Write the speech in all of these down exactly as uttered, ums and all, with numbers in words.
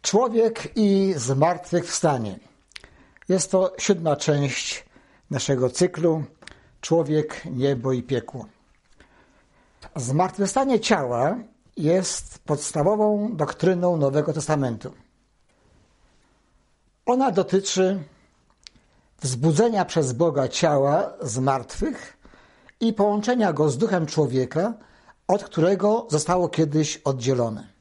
Człowiek i zmartwychwstanie. Jest to siódma część naszego cyklu Człowiek, niebo i piekło. Zmartwychwstanie ciała jest podstawową doktryną Nowego Testamentu. Ona dotyczy wzbudzenia przez Boga ciała z martwych i połączenia go z duchem człowieka, od którego zostało kiedyś oddzielone.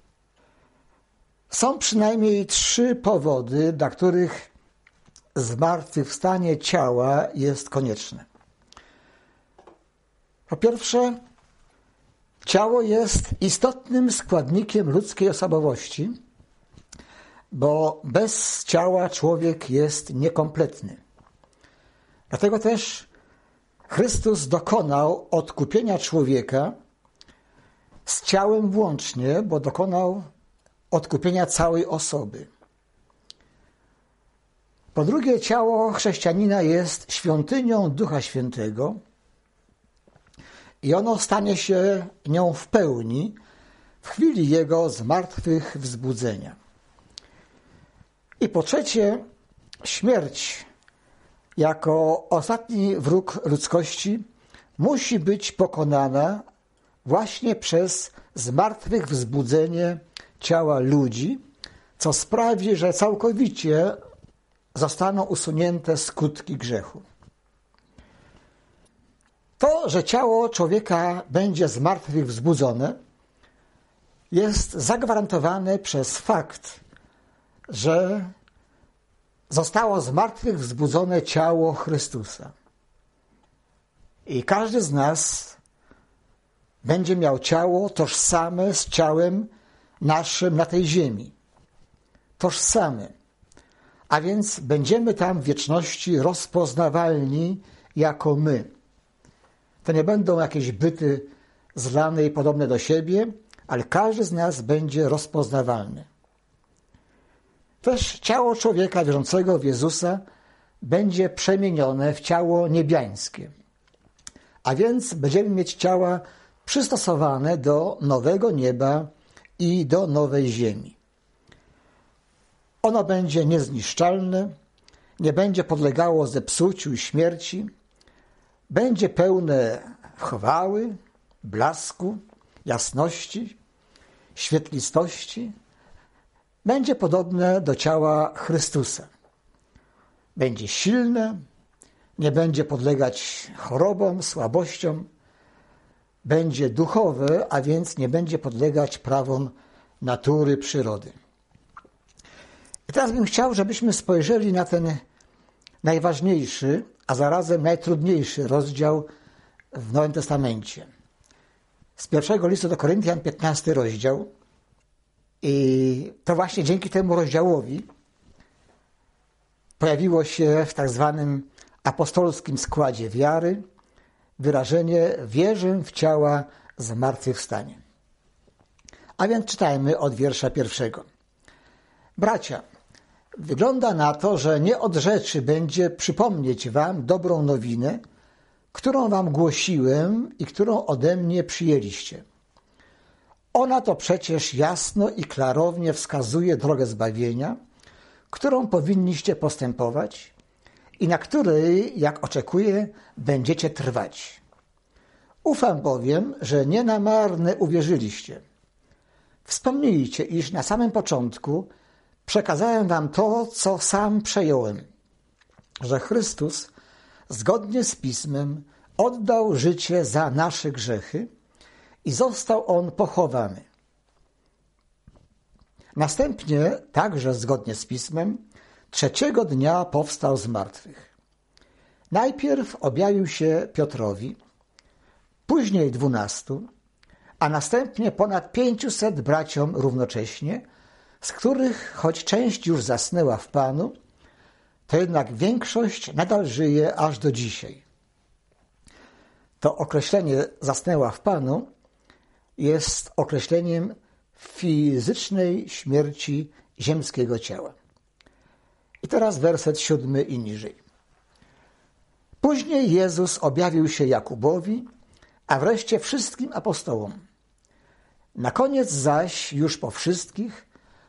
Są przynajmniej trzy powody, dla których zmartwychwstanie ciała jest konieczne. Po pierwsze, ciało jest istotnym składnikiem ludzkiej osobowości, bo bez ciała człowiek jest niekompletny. Dlatego też Chrystus dokonał odkupienia człowieka z ciałem włącznie, bo dokonał odkupienia całej osoby. Po drugie, ciało chrześcijanina jest świątynią Ducha Świętego i ono stanie się nią w pełni w chwili jego zmartwychwzbudzenia. I po trzecie, śmierć jako ostatni wróg ludzkości musi być pokonana właśnie przez zmartwychwzbudzenie ciała ludzi, co sprawi, że całkowicie zostaną usunięte skutki grzechu. To, że ciało człowieka będzie zmartwychwzbudzone, jest zagwarantowane przez fakt, że zostało zmartwychwzbudzone ciało Chrystusa. I każdy z nas będzie miał ciało tożsame z ciałem naszym na tej ziemi. Tożsame. A więc będziemy tam w wieczności rozpoznawalni jako my. To nie będą jakieś byty zlane i podobne do siebie, ale każdy z nas będzie rozpoznawalny. Też ciało człowieka wierzącego w Jezusa będzie przemienione w ciało niebiańskie. A więc będziemy mieć ciała przystosowane do nowego nieba i do nowej ziemi. Ono będzie niezniszczalne, nie będzie podlegało zepsuciu i śmierci, będzie pełne chwały, blasku, jasności, świetlistości. Będzie podobne do ciała Chrystusa. Będzie silne, nie będzie podlegać chorobom, słabościom. Będzie duchowe, a więc nie będzie podlegać prawom natury, przyrody. I teraz bym chciał, żebyśmy spojrzeli na ten najważniejszy, a zarazem najtrudniejszy rozdział w Nowym Testamencie. Z pierwszego listu do Koryntian, piętnasty rozdział. I to właśnie dzięki temu rozdziałowi pojawiło się w tak zwanym apostolskim składzie wiary wyrażenie wierzę w ciała zmartwychwstanie. A więc czytajmy od wiersza pierwszego. Bracia, wygląda na to, że nie od rzeczy będzie przypomnieć wam dobrą nowinę, którą wam głosiłem i którą ode mnie przyjęliście. Ona to przecież jasno i klarownie wskazuje drogę zbawienia, którą powinniście postępować i na której, jak oczekuję, będziecie trwać. Ufam bowiem, że nie na marne uwierzyliście. Wspomnijcie, iż na samym początku przekazałem wam to, co sam przejąłem, że Chrystus, zgodnie z Pismem, oddał życie za nasze grzechy i został On pochowany. Następnie, także zgodnie z Pismem, trzeciego dnia powstał z martwych. Najpierw objawił się Piotrowi, później dwunastu, a następnie ponad pięciuset braciom równocześnie, z których, choć część już zasnęła w Panu, to jednak większość nadal żyje aż do dzisiaj. To określenie zasnęła w Panu jest określeniem fizycznej śmierci ziemskiego ciała. I teraz werset siódmy i niżej. Później Jezus objawił się Jakubowi, a wreszcie wszystkim apostołom. Na koniec zaś, już po wszystkich,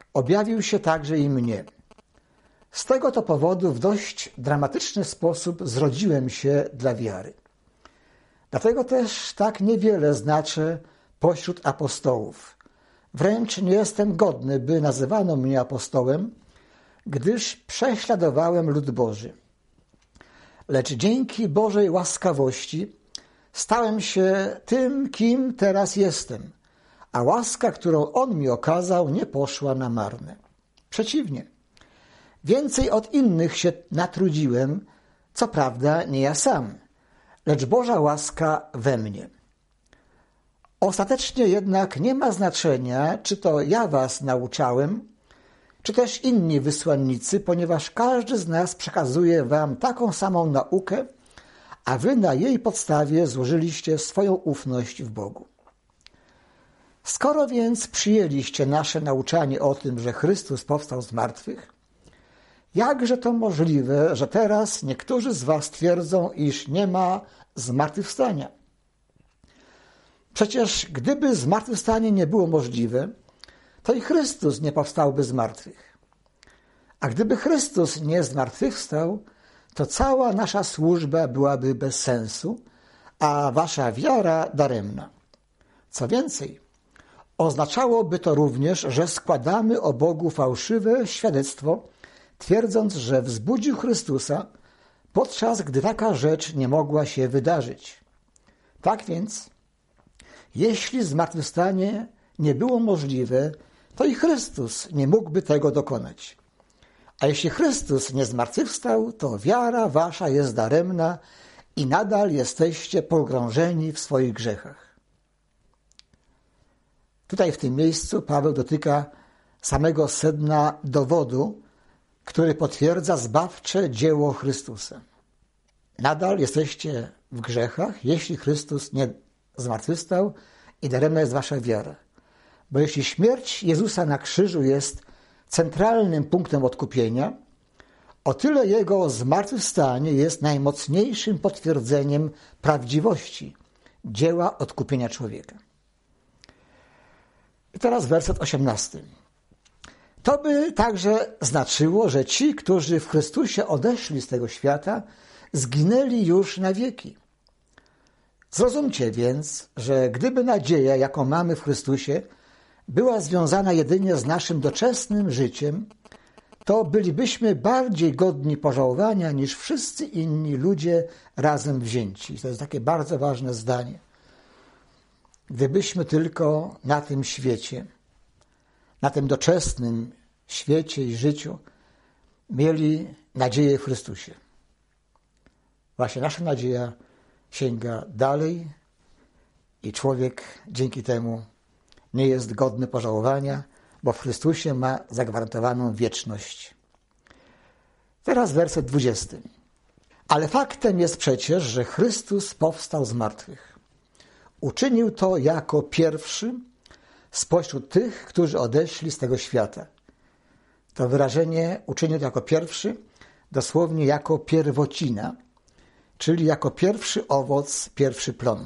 objawił się także i mnie. Z tego to powodu w dość dramatyczny sposób zrodziłem się dla wiary. Dlatego też tak niewiele znaczę pośród apostołów. Wręcz nie jestem godny, by nazywano mnie apostołem, gdyż prześladowałem lud Boży. Lecz dzięki Bożej łaskawości stałem się tym, kim teraz jestem, a łaska, którą On mi okazał, nie poszła na marne. Przeciwnie, więcej od innych się natrudziłem, co prawda nie ja sam, lecz Boża łaska we mnie. Ostatecznie jednak nie ma znaczenia, czy to ja was nauczałem, czy też inni wysłannicy, ponieważ każdy z nas przekazuje wam taką samą naukę, a wy na jej podstawie złożyliście swoją ufność w Bogu. Skoro więc przyjęliście nasze nauczanie o tym, że Chrystus powstał z martwych, jakże to możliwe, że teraz niektórzy z was twierdzą, iż nie ma zmartwychwstania? Przecież gdyby zmartwychwstanie nie było możliwe, to i Chrystus nie powstałby z martwych. A gdyby Chrystus nie zmartwychwstał, to cała nasza służba byłaby bez sensu, a wasza wiara daremna. Co więcej, oznaczałoby to również, że składamy o Bogu fałszywe świadectwo, twierdząc, że wzbudził Chrystusa, podczas gdy taka rzecz nie mogła się wydarzyć. Tak więc, jeśli zmartwychwstanie nie było możliwe, to i Chrystus nie mógłby tego dokonać. A jeśli Chrystus nie zmartwychwstał, to wiara wasza jest daremna i nadal jesteście pogrążeni w swoich grzechach. Tutaj w tym miejscu Paweł dotyka samego sedna dowodu, który potwierdza zbawcze dzieło Chrystusa. Nadal jesteście w grzechach, jeśli Chrystus nie zmartwychwstał i daremna jest wasza wiara. Bo jeśli śmierć Jezusa na krzyżu jest centralnym punktem odkupienia, o tyle Jego zmartwychwstanie jest najmocniejszym potwierdzeniem prawdziwości dzieła odkupienia człowieka. I teraz werset osiemnasty. To by także znaczyło, że ci, którzy w Chrystusie odeszli z tego świata, zginęli już na wieki. Zrozumcie więc, że gdyby nadzieja, jaką mamy w Chrystusie, była związana jedynie z naszym doczesnym życiem, to bylibyśmy bardziej godni pożałowania niż wszyscy inni ludzie razem wzięci. To jest takie bardzo ważne zdanie. Gdybyśmy tylko na tym świecie, na tym doczesnym świecie i życiu mieli nadzieję w Chrystusie. Właśnie nasza nadzieja sięga dalej i człowiek dzięki temu nie jest godny pożałowania, bo w Chrystusie ma zagwarantowaną wieczność. Teraz werset dwudziesty. Ale faktem jest przecież, że Chrystus powstał z martwych. Uczynił to jako pierwszy spośród tych, którzy odeszli z tego świata. To wyrażenie uczynił to jako pierwszy, dosłownie jako pierwocina, czyli jako pierwszy owoc, pierwszy plon.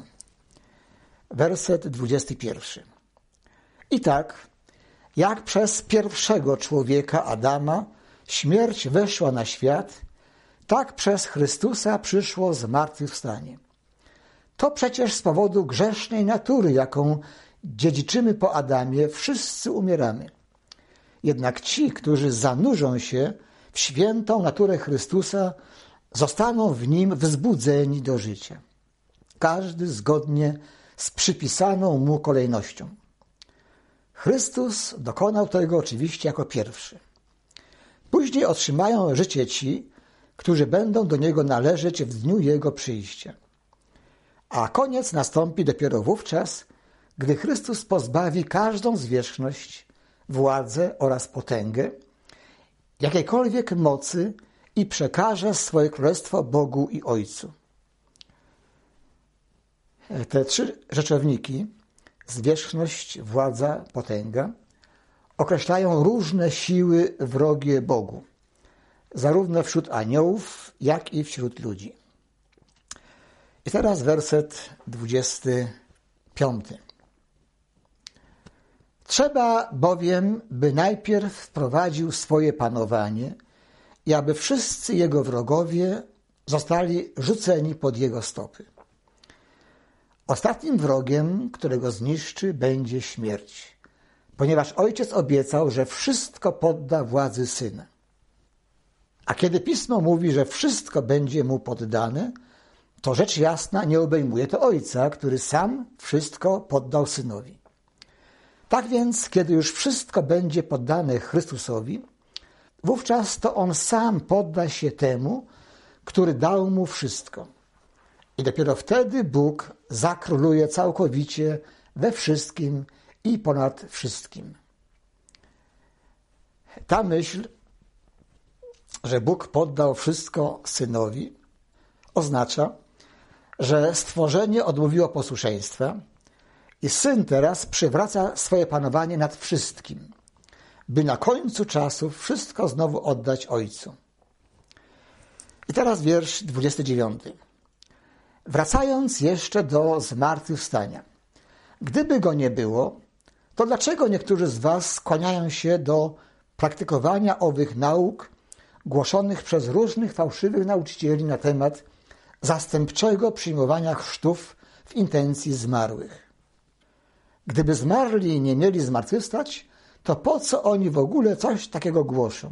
Werset dwudziesty pierwszy. I tak, jak przez pierwszego człowieka Adama śmierć weszła na świat, tak przez Chrystusa przyszło zmartwychwstanie. To przecież z powodu grzesznej natury, jaką dziedziczymy po Adamie, wszyscy umieramy. Jednak ci, którzy zanurzą się w świętą naturę Chrystusa, zostaną w nim wzbudzeni do życia. Każdy zgodnie z przypisaną mu kolejnością. Chrystus dokonał tego oczywiście jako pierwszy. Później otrzymają życie ci, którzy będą do Niego należeć w dniu Jego przyjścia. A koniec nastąpi dopiero wówczas, gdy Chrystus pozbawi każdą zwierzchność, władzę oraz potęgę, jakiejkolwiek mocy i przekaże swoje królestwo Bogu i Ojcu. Te trzy rzeczowniki, zwierzchność, władza, potęga, określają różne siły wrogie Bogu, zarówno wśród aniołów, jak i wśród ludzi. I teraz werset dwudziesty piąty. Trzeba bowiem, by najpierw wprowadził swoje panowanie i aby wszyscy jego wrogowie zostali rzuceni pod jego stopy. Ostatnim wrogiem, którego zniszczy, będzie śmierć, ponieważ Ojciec obiecał, że wszystko podda władzy Syna. A kiedy Pismo mówi, że wszystko będzie mu poddane, to rzecz jasna nie obejmuje to Ojca, który sam wszystko poddał Synowi. Tak więc, kiedy już wszystko będzie poddane Chrystusowi, wówczas to On sam podda się temu, który dał mu wszystko. I dopiero wtedy Bóg zakróluje całkowicie we wszystkim i ponad wszystkim. Ta myśl, że Bóg poddał wszystko Synowi, oznacza, że stworzenie odmówiło posłuszeństwa i Syn teraz przywraca swoje panowanie nad wszystkim, by na końcu czasów wszystko znowu oddać Ojcu. I teraz wiersz dwudziesty dziewiąty. Wracając jeszcze do zmartwychwstania. Gdyby go nie było, to dlaczego niektórzy z was skłaniają się do praktykowania owych nauk głoszonych przez różnych fałszywych nauczycieli na temat zastępczego przyjmowania chrztów w intencji zmarłych? Gdyby zmarli nie mieli zmartwychwstać, to po co oni w ogóle coś takiego głoszą?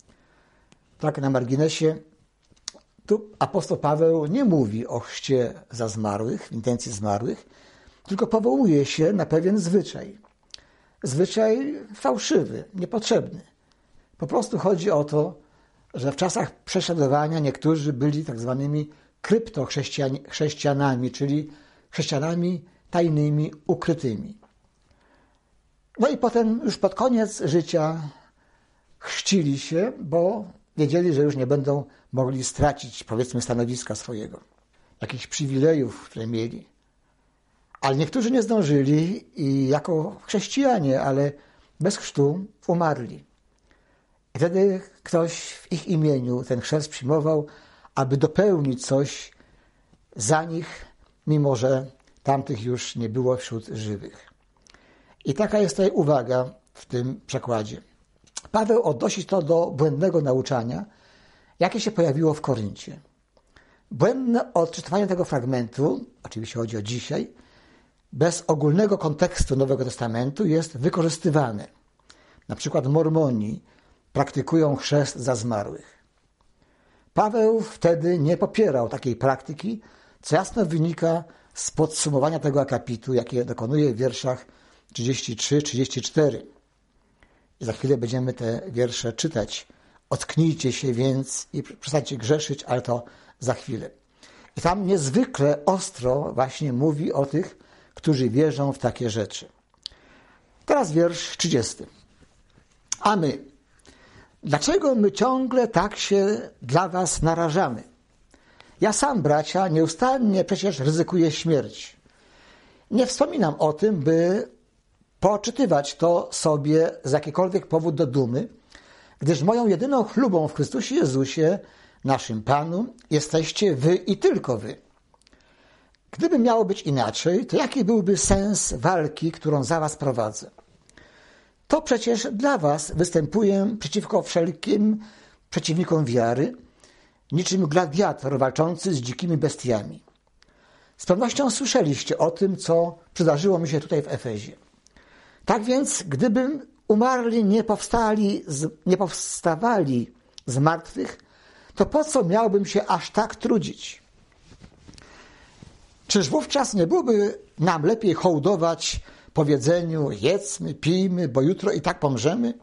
Tak na marginesie, tu apostoł Paweł nie mówi o chrzcie za zmarłych, w intencji zmarłych, tylko powołuje się na pewien zwyczaj. Zwyczaj fałszywy, niepotrzebny. Po prostu chodzi o to, że w czasach prześladowania niektórzy byli tak zwanymi kryptochrześcijanami, czyli chrześcijanami tajnymi, ukrytymi. No i potem już pod koniec życia chrzcili się, bo wiedzieli, że już nie będą mogli stracić, powiedzmy, stanowiska swojego, jakichś przywilejów, które mieli. Ale niektórzy nie zdążyli i jako chrześcijanie, ale bez chrztu umarli. I wtedy ktoś w ich imieniu ten chrzest przyjmował, aby dopełnić coś za nich, mimo że tamtych już nie było wśród żywych. I taka jest tutaj uwaga w tym przekładzie. Paweł odnosi to do błędnego nauczania, jakie się pojawiło w Koryncie. Błędne odczytywanie tego fragmentu, oczywiście chodzi o dzisiaj, bez ogólnego kontekstu Nowego Testamentu jest wykorzystywane. Na przykład Mormoni praktykują chrzest za zmarłych. Paweł wtedy nie popierał takiej praktyki, co jasno wynika z podsumowania tego akapitu, jakie dokonuje w wierszach trzydzieści trzy trzydzieści cztery. I za chwilę będziemy te wiersze czytać. Ocknijcie się więc i przestańcie grzeszyć, ale to za chwilę. I tam niezwykle ostro właśnie mówi o tych, którzy wierzą w takie rzeczy. Teraz wiersz trzydziesty. A my, dlaczego my ciągle tak się dla was narażamy? Ja sam, bracia, nieustannie przecież ryzykuję śmierć. Nie wspominam o tym, by poczytywać to sobie z jakikolwiek powód do dumy, gdyż moją jedyną chlubą w Chrystusie Jezusie, naszym Panu, jesteście wy i tylko wy. Gdyby miało być inaczej, to jaki byłby sens walki, którą za was prowadzę? To przecież dla was występuję przeciwko wszelkim przeciwnikom wiary, niczym gladiator walczący z dzikimi bestiami. Z pewnością słyszeliście o tym, co przydarzyło mi się tutaj w Efezie. Tak więc, gdybym umarli nie powstali, z, nie powstawali z martwych, to po co miałbym się aż tak trudzić? Czyż wówczas nie byłoby nam lepiej hołdować powiedzeniu jedzmy, pijmy, bo jutro i tak pomrzemy?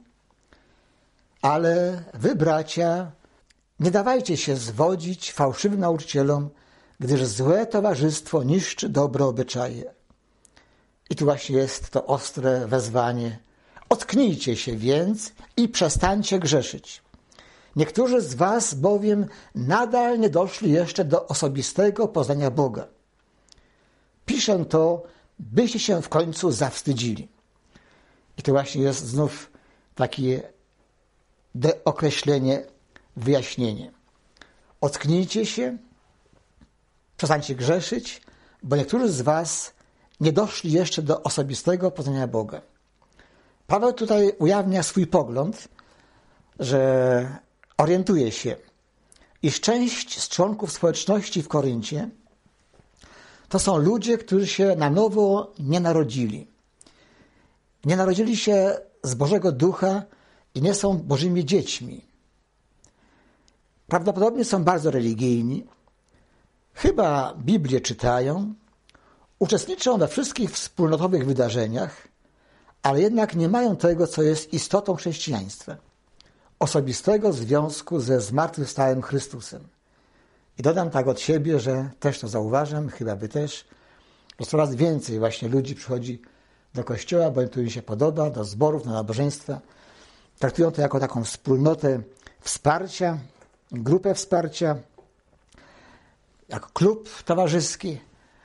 Ale wy, bracia, nie dawajcie się zwodzić fałszywym nauczycielom, gdyż złe towarzystwo niszczy dobre obyczaje. I tu właśnie jest to ostre wezwanie. Ocknijcie się więc i przestańcie grzeszyć. Niektórzy z was bowiem nadal nie doszli jeszcze do osobistego poznania Boga. Piszę to, byście się w końcu zawstydzili. I to właśnie jest znów takie dookreślenie, wyjaśnienie. Ocknijcie się, przestańcie grzeszyć, bo niektórzy z was nie doszli jeszcze do osobistego poznania Boga. Paweł tutaj ujawnia swój pogląd, że orientuje się, iż część z członków społeczności w Koryncie to są ludzie, którzy się na nowo nie narodzili. Nie narodzili się z Bożego Ducha i nie są Bożymi dziećmi. Prawdopodobnie są bardzo religijni, chyba Biblię czytają, uczestniczą we wszystkich wspólnotowych wydarzeniach, ale jednak nie mają tego, co jest istotą chrześcijaństwa. Osobistego związku ze zmartwychwstałym Chrystusem. I dodam tak od siebie, że też to zauważam, chyba wy też, że coraz więcej właśnie ludzi przychodzi do kościoła, bo to im się podoba, do zborów, na nabożeństwa. Traktują to jako taką wspólnotę wsparcia, grupę wsparcia, jako klub towarzyski,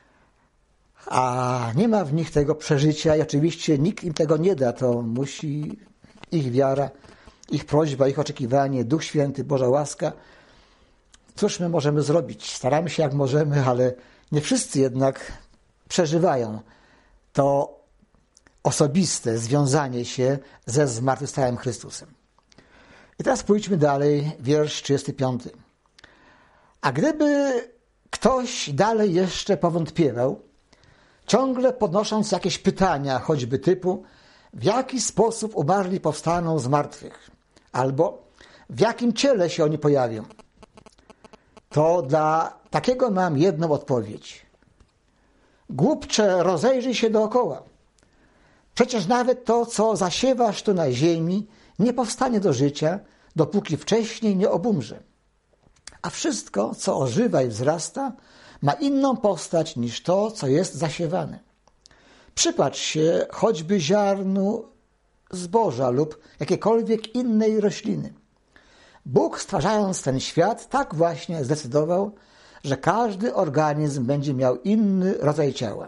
a nie ma w nich tego przeżycia i oczywiście nikt im tego nie da, to musi ich wiara, ich prośba, ich oczekiwanie, Duch Święty, Boża łaska. Cóż my możemy zrobić? Staramy się jak możemy, ale nie wszyscy jednak przeżywają to osobiste związanie się ze zmartwychwstałym Chrystusem. I teraz pójdźmy dalej, wiersz trzydziesty piąty. A gdyby ktoś dalej jeszcze powątpiewał, ciągle podnosząc jakieś pytania, choćby typu, w jaki sposób umarli powstaną z martwych, albo w jakim ciele się oni pojawią, to dla takiego mam jedną odpowiedź. Głupcze, rozejrzyj się dookoła. Przecież nawet to, co zasiewasz tu na ziemi, nie powstanie do życia, dopóki wcześniej nie obumrze. A wszystko, co ożywa i wzrasta, ma inną postać niż to, co jest zasiewane. Przypatrz się choćby ziarnu zboża lub jakiejkolwiek innej rośliny. Bóg, stwarzając ten świat, tak właśnie zdecydował, że każdy organizm będzie miał inny rodzaj ciała.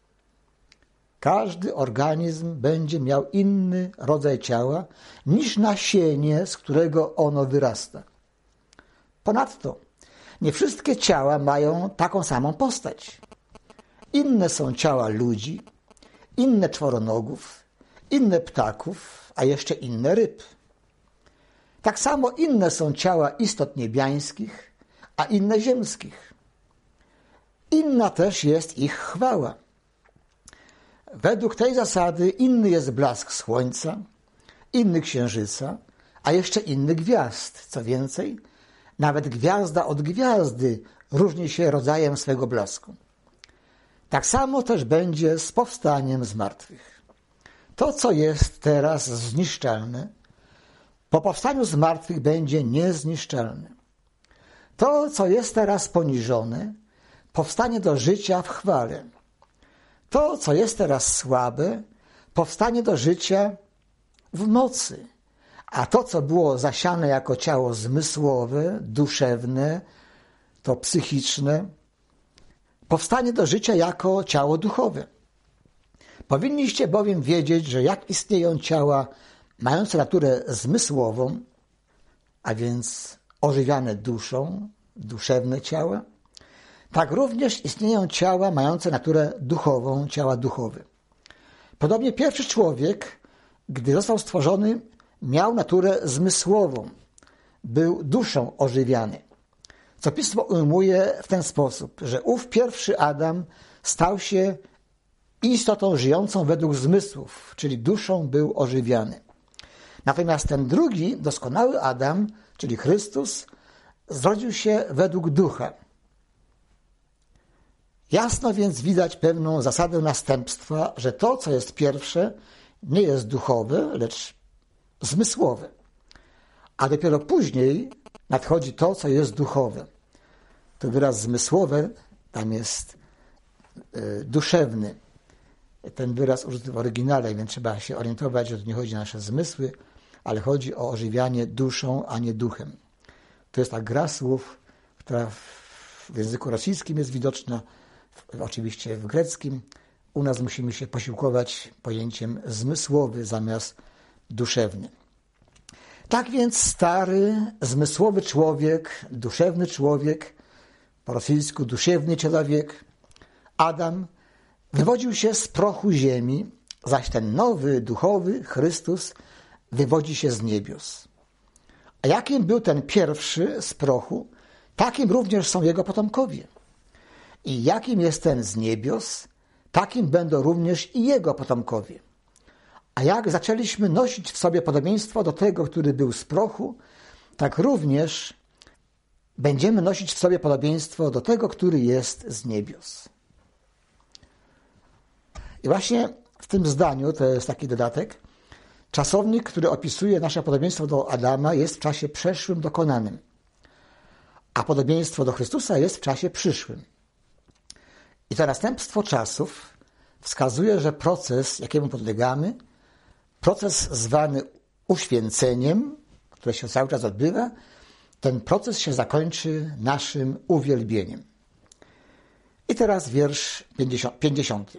Każdy organizm będzie miał inny rodzaj ciała niż nasienie, z którego ono wyrasta. Ponadto nie wszystkie ciała mają taką samą postać. Inne są ciała ludzi, inne czworonogów, inne ptaków, a jeszcze inne ryb. Tak samo inne są ciała istot niebiańskich, a inne ziemskich. Inna też jest ich chwała. Według tej zasady inny jest blask słońca, inny księżyca, a jeszcze inny gwiazd. Co więcej, nawet gwiazda od gwiazdy różni się rodzajem swego blasku. Tak samo też będzie z powstaniem z martwych. To, co jest teraz zniszczalne, po powstaniu z martwych będzie niezniszczalne. To, co jest teraz poniżone, powstanie do życia w chwale. To, co jest teraz słabe, powstanie do życia w mocy. A to, co było zasiane jako ciało zmysłowe, duszewne, to psychiczne, powstanie do życia jako ciało duchowe. Powinniście bowiem wiedzieć, że jak istnieją ciała mające naturę zmysłową, a więc ożywiane duszą, duszewne ciała, tak również istnieją ciała mające naturę duchową, ciała duchowe. Podobnie pierwszy człowiek, gdy został stworzony, miał naturę zmysłową, był duszą ożywiany. Co Pismo ujmuje w ten sposób, że ów pierwszy Adam stał się istotą żyjącą według zmysłów, czyli duszą był ożywiany. Natomiast ten drugi, doskonały Adam, czyli Chrystus, zrodził się według ducha. Jasno więc widać pewną zasadę następstwa, że to, co jest pierwsze, nie jest duchowe, lecz zmysłowe. A dopiero później nadchodzi to, co jest duchowe. To wyraz zmysłowe, tam jest y, duszewny. Ten wyraz użyty w oryginale, więc trzeba się orientować, że to nie chodzi o nasze zmysły, ale chodzi o ożywianie duszą, a nie duchem. To jest ta gra słów, która w języku rosyjskim jest widoczna, w, oczywiście w greckim. U nas musimy się posiłkować pojęciem zmysłowy zamiast duszewny. Tak więc stary, zmysłowy człowiek, duszewny człowiek, po rosyjsku duszewny człowiek, Adam, wywodził się z prochu ziemi, zaś ten nowy, duchowy Chrystus wywodzi się z niebios. A jakim był ten pierwszy z prochu, takim również są jego potomkowie. I jakim jest ten z niebios, takim będą również i jego potomkowie. A jak zaczęliśmy nosić w sobie podobieństwo do tego, który był z prochu, tak również będziemy nosić w sobie podobieństwo do tego, który jest z niebios. I właśnie w tym zdaniu, to jest taki dodatek, czasownik, który opisuje nasze podobieństwo do Adama, jest w czasie przeszłym dokonanym, a podobieństwo do Chrystusa jest w czasie przyszłym. I to następstwo czasów wskazuje, że proces, jakiemu podlegamy, proces zwany uświęceniem, które się cały czas odbywa, ten proces się zakończy naszym uwielbieniem. I teraz wiersz pięćdziesiąty.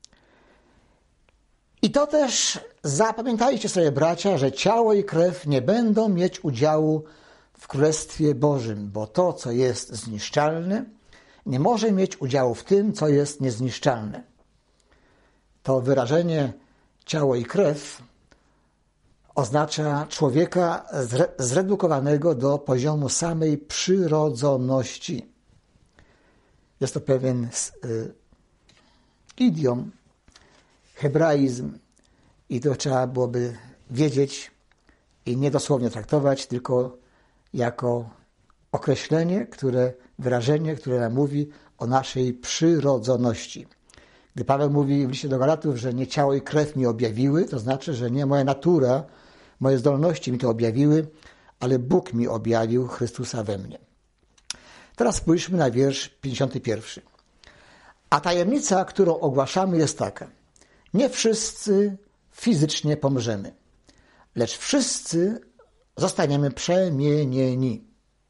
I to też zapamiętajcie sobie, bracia, że ciało i krew nie będą mieć udziału w Królestwie Bożym, bo to, co jest zniszczalne, nie może mieć udziału w tym, co jest niezniszczalne. To wyrażenie ciało i krew oznacza człowieka zre- zredukowanego do poziomu samej przyrodzoności. Jest to pewien y, idiom, hebraizm i to trzeba byłoby wiedzieć i nie dosłownie traktować, tylko jako określenie, które, wyrażenie, które nam mówi o naszej przyrodzoności. Gdy Paweł mówi w liście do Galatów, że nie ciało i krew mi objawiły, to znaczy, że nie moja natura, moje zdolności mi to objawiły, ale Bóg mi objawił Chrystusa we mnie. Teraz spójrzmy na wiersz pięćdziesiąty pierwszy. A tajemnica, którą ogłaszamy, jest taka. Nie wszyscy fizycznie pomrzemy, lecz wszyscy zostaniemy przemienieni.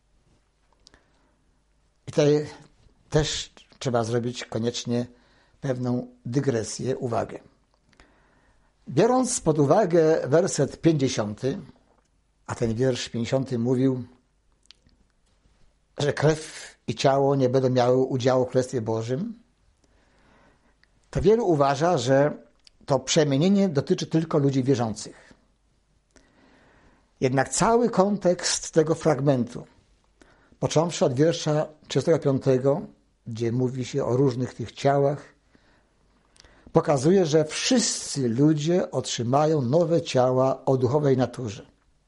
I tutaj też trzeba zrobić koniecznie pewną dygresję, uwagę. Biorąc pod uwagę werset pięćdziesiąty, a ten wiersz pięćdziesiąty mówił, że krew i ciało nie będą miały udziału w Królestwie Bożym, to wielu uważa, że to przemienienie dotyczy tylko ludzi wierzących. Jednak cały kontekst tego fragmentu, począwszy od wiersza trzydziestego piątego, gdzie mówi się o różnych tych ciałach, pokazuje, że wszyscy ludzie otrzymają nowe ciała o duchowej naturze.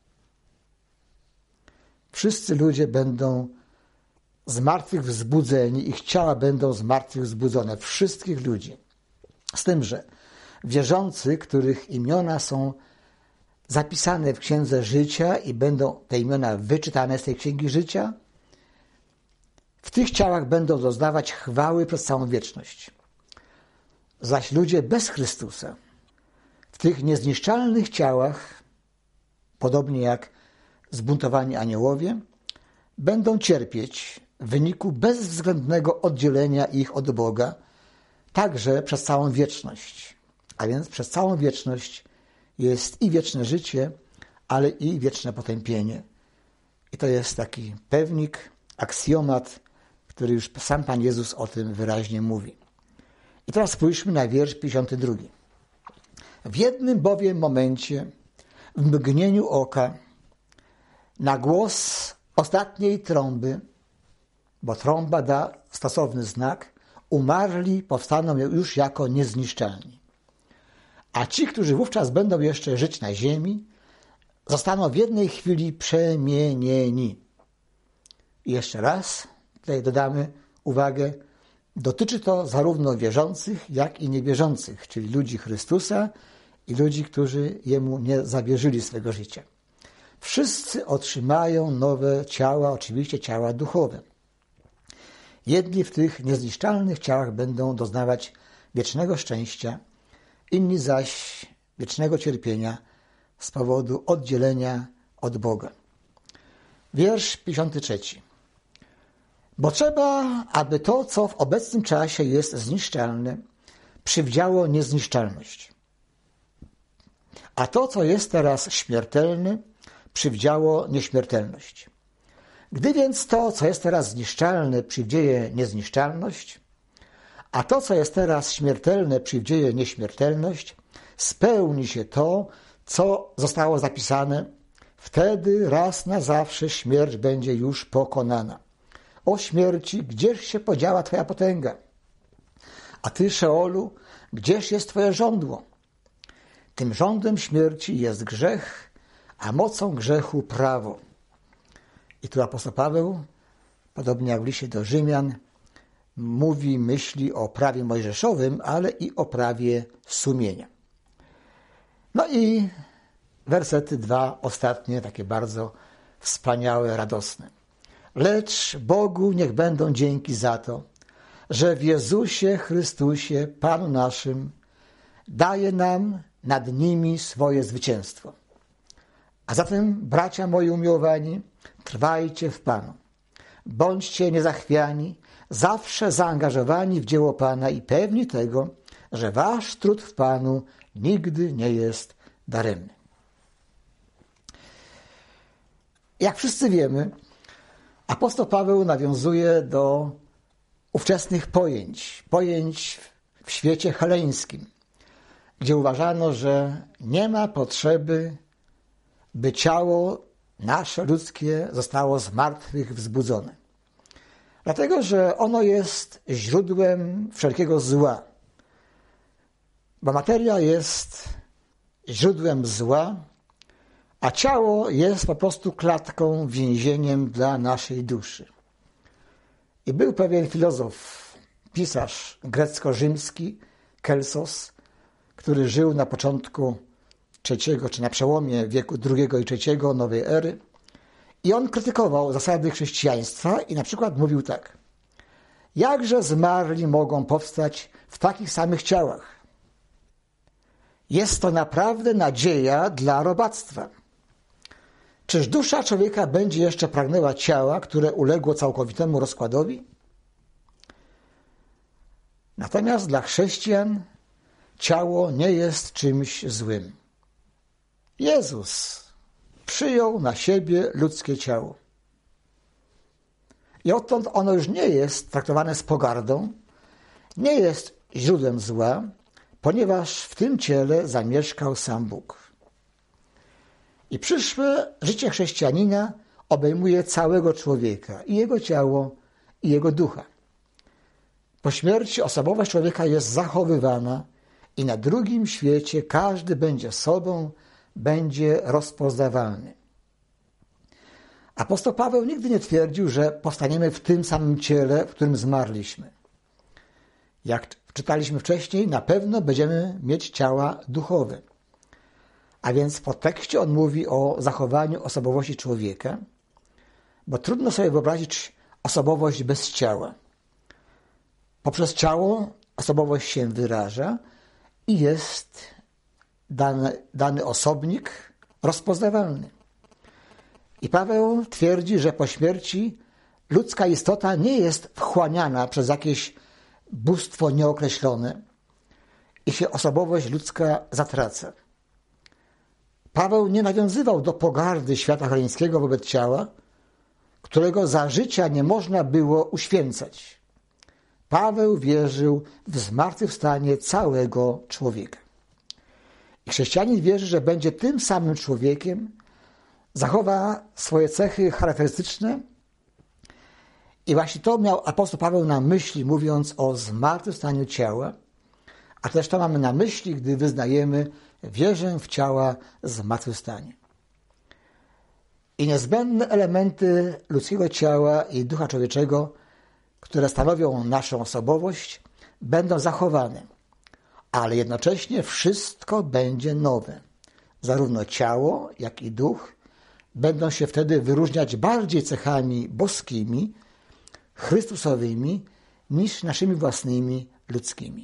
Wszyscy ludzie będą zmartwychwzbudzeni, ich ciała będą zmartwychwzbudzone. Wszystkich ludzi. Z tym, że wierzący, których imiona są zapisane w Księdze Życia i będą te imiona wyczytane z tej Księgi Życia, w tych ciałach będą doznawać chwały przez całą wieczność. Zaś ludzie bez Chrystusa, w tych niezniszczalnych ciałach, podobnie jak zbuntowani aniołowie, będą cierpieć w wyniku bezwzględnego oddzielenia ich od Boga, także przez całą wieczność. A więc przez całą wieczność jest i wieczne życie, ale i wieczne potępienie. I to jest taki pewnik, aksjomat, który już sam Pan Jezus o tym wyraźnie mówi. I teraz spójrzmy na wiersz pięćdziesiąty drugi. W jednym bowiem momencie, w mgnieniu oka, na głos ostatniej trąby, bo trąba da stosowny znak, umarli powstaną już jako niezniszczalni. A ci, którzy wówczas będą jeszcze żyć na ziemi, zostaną w jednej chwili przemienieni. I jeszcze raz tutaj dodamy uwagę, dotyczy to zarówno wierzących, jak i niewierzących, czyli ludzi Chrystusa i ludzi, którzy Jemu nie zawierzyli swego życia. Wszyscy otrzymają nowe ciała, oczywiście ciała duchowe. Jedni w tych niezniszczalnych ciałach będą doznawać wiecznego szczęścia, inni zaś wiecznego cierpienia z powodu oddzielenia od Boga. Wiersz pięćdziesiąty trzeci. Bo trzeba, aby to, co w obecnym czasie jest zniszczalne, przywdziało niezniszczalność. A to, co jest teraz śmiertelne, przywdziało nieśmiertelność. Gdy więc to, co jest teraz zniszczalne, przywdzieje niezniszczalność, a to, co jest teraz śmiertelne, przywdzieje nieśmiertelność, spełni się to, co zostało zapisane, wtedy raz na zawsze śmierć będzie już pokonana. O śmierci, gdzież się podziała Twoja potęga? A Ty, Szeolu, gdzież jest Twoje żądło? Tym rządem śmierci jest grzech, a mocą grzechu prawo. I tu apostoł Paweł, podobnie jak w liście do Rzymian, mówi, myśli o prawie mojżeszowym, ale i o prawie sumienia. No i wersety dwa, ostatnie, takie bardzo wspaniałe, radosne. Lecz Bogu niech będą dzięki za to, że w Jezusie Chrystusie, Panu naszym, daje nam nad nimi swoje zwycięstwo. A zatem, bracia moi umiłowani, trwajcie w Panu. Bądźcie niezachwiani, zawsze zaangażowani w dzieło Pana i pewni tego, że wasz trud w Panu nigdy nie jest daremny. Jak wszyscy wiemy, apostoł Paweł nawiązuje do ówczesnych pojęć, pojęć w świecie heleńskim, gdzie uważano, że nie ma potrzeby, by ciało nasze ludzkie zostało z martwych wzbudzone. Dlatego, że ono jest źródłem wszelkiego zła. Bo materia jest źródłem zła, a ciało jest po prostu klatką, więzieniem dla naszej duszy. I był pewien filozof, pisarz grecko-rzymski, Kelsos, który żył na początku trzeciego, czy na przełomie wieku drugiego i trzeciego nowej ery. I on krytykował zasady chrześcijaństwa i na przykład mówił tak. Jakże zmarli mogą powstać w takich samych ciałach? Jest to naprawdę nadzieja dla robactwa. Czyż dusza człowieka będzie jeszcze pragnęła ciała, które uległo całkowitemu rozkładowi? Natomiast dla chrześcijan ciało nie jest czymś złym. Jezus przyjął na siebie ludzkie ciało. I odtąd ono już nie jest traktowane z pogardą, nie jest źródłem zła, ponieważ w tym ciele zamieszkał sam Bóg. I przyszłe życie chrześcijanina obejmuje całego człowieka, i jego ciało, i jego ducha. Po śmierci osobowość człowieka jest zachowywana i na drugim świecie każdy będzie sobą, będzie rozpoznawalny. Apostoł Paweł nigdy nie twierdził, że powstaniemy w tym samym ciele, w którym zmarliśmy. Jak czytaliśmy wcześniej, na pewno będziemy mieć ciała duchowe. A więc w podtekście on mówi o zachowaniu osobowości człowieka, bo trudno sobie wyobrazić osobowość bez ciała. Poprzez ciało osobowość się wyraża i jest dany, dany osobnik rozpoznawalny. I Paweł twierdzi, że po śmierci ludzka istota nie jest wchłaniana przez jakieś bóstwo nieokreślone i się osobowość ludzka zatraca. Paweł nie nawiązywał do pogardy świata heleńskiego wobec ciała, którego za życia nie można było uświęcać. Paweł wierzył w zmartwychwstanie całego człowieka. I chrześcijanin wierzy, że będzie tym samym człowiekiem, zachowa swoje cechy charakterystyczne i właśnie to miał apostoł Paweł na myśli, mówiąc o zmartwychwstaniu ciała, a też to mamy na myśli, gdy wyznajemy wierzę w ciała zmartwychwstanie. I niezbędne elementy ludzkiego ciała i ducha człowieczego, które stanowią naszą osobowość, będą zachowane, ale jednocześnie wszystko będzie nowe. Zarówno ciało, jak i duch będą się wtedy wyróżniać bardziej cechami boskimi, chrystusowymi, niż naszymi własnymi ludzkimi.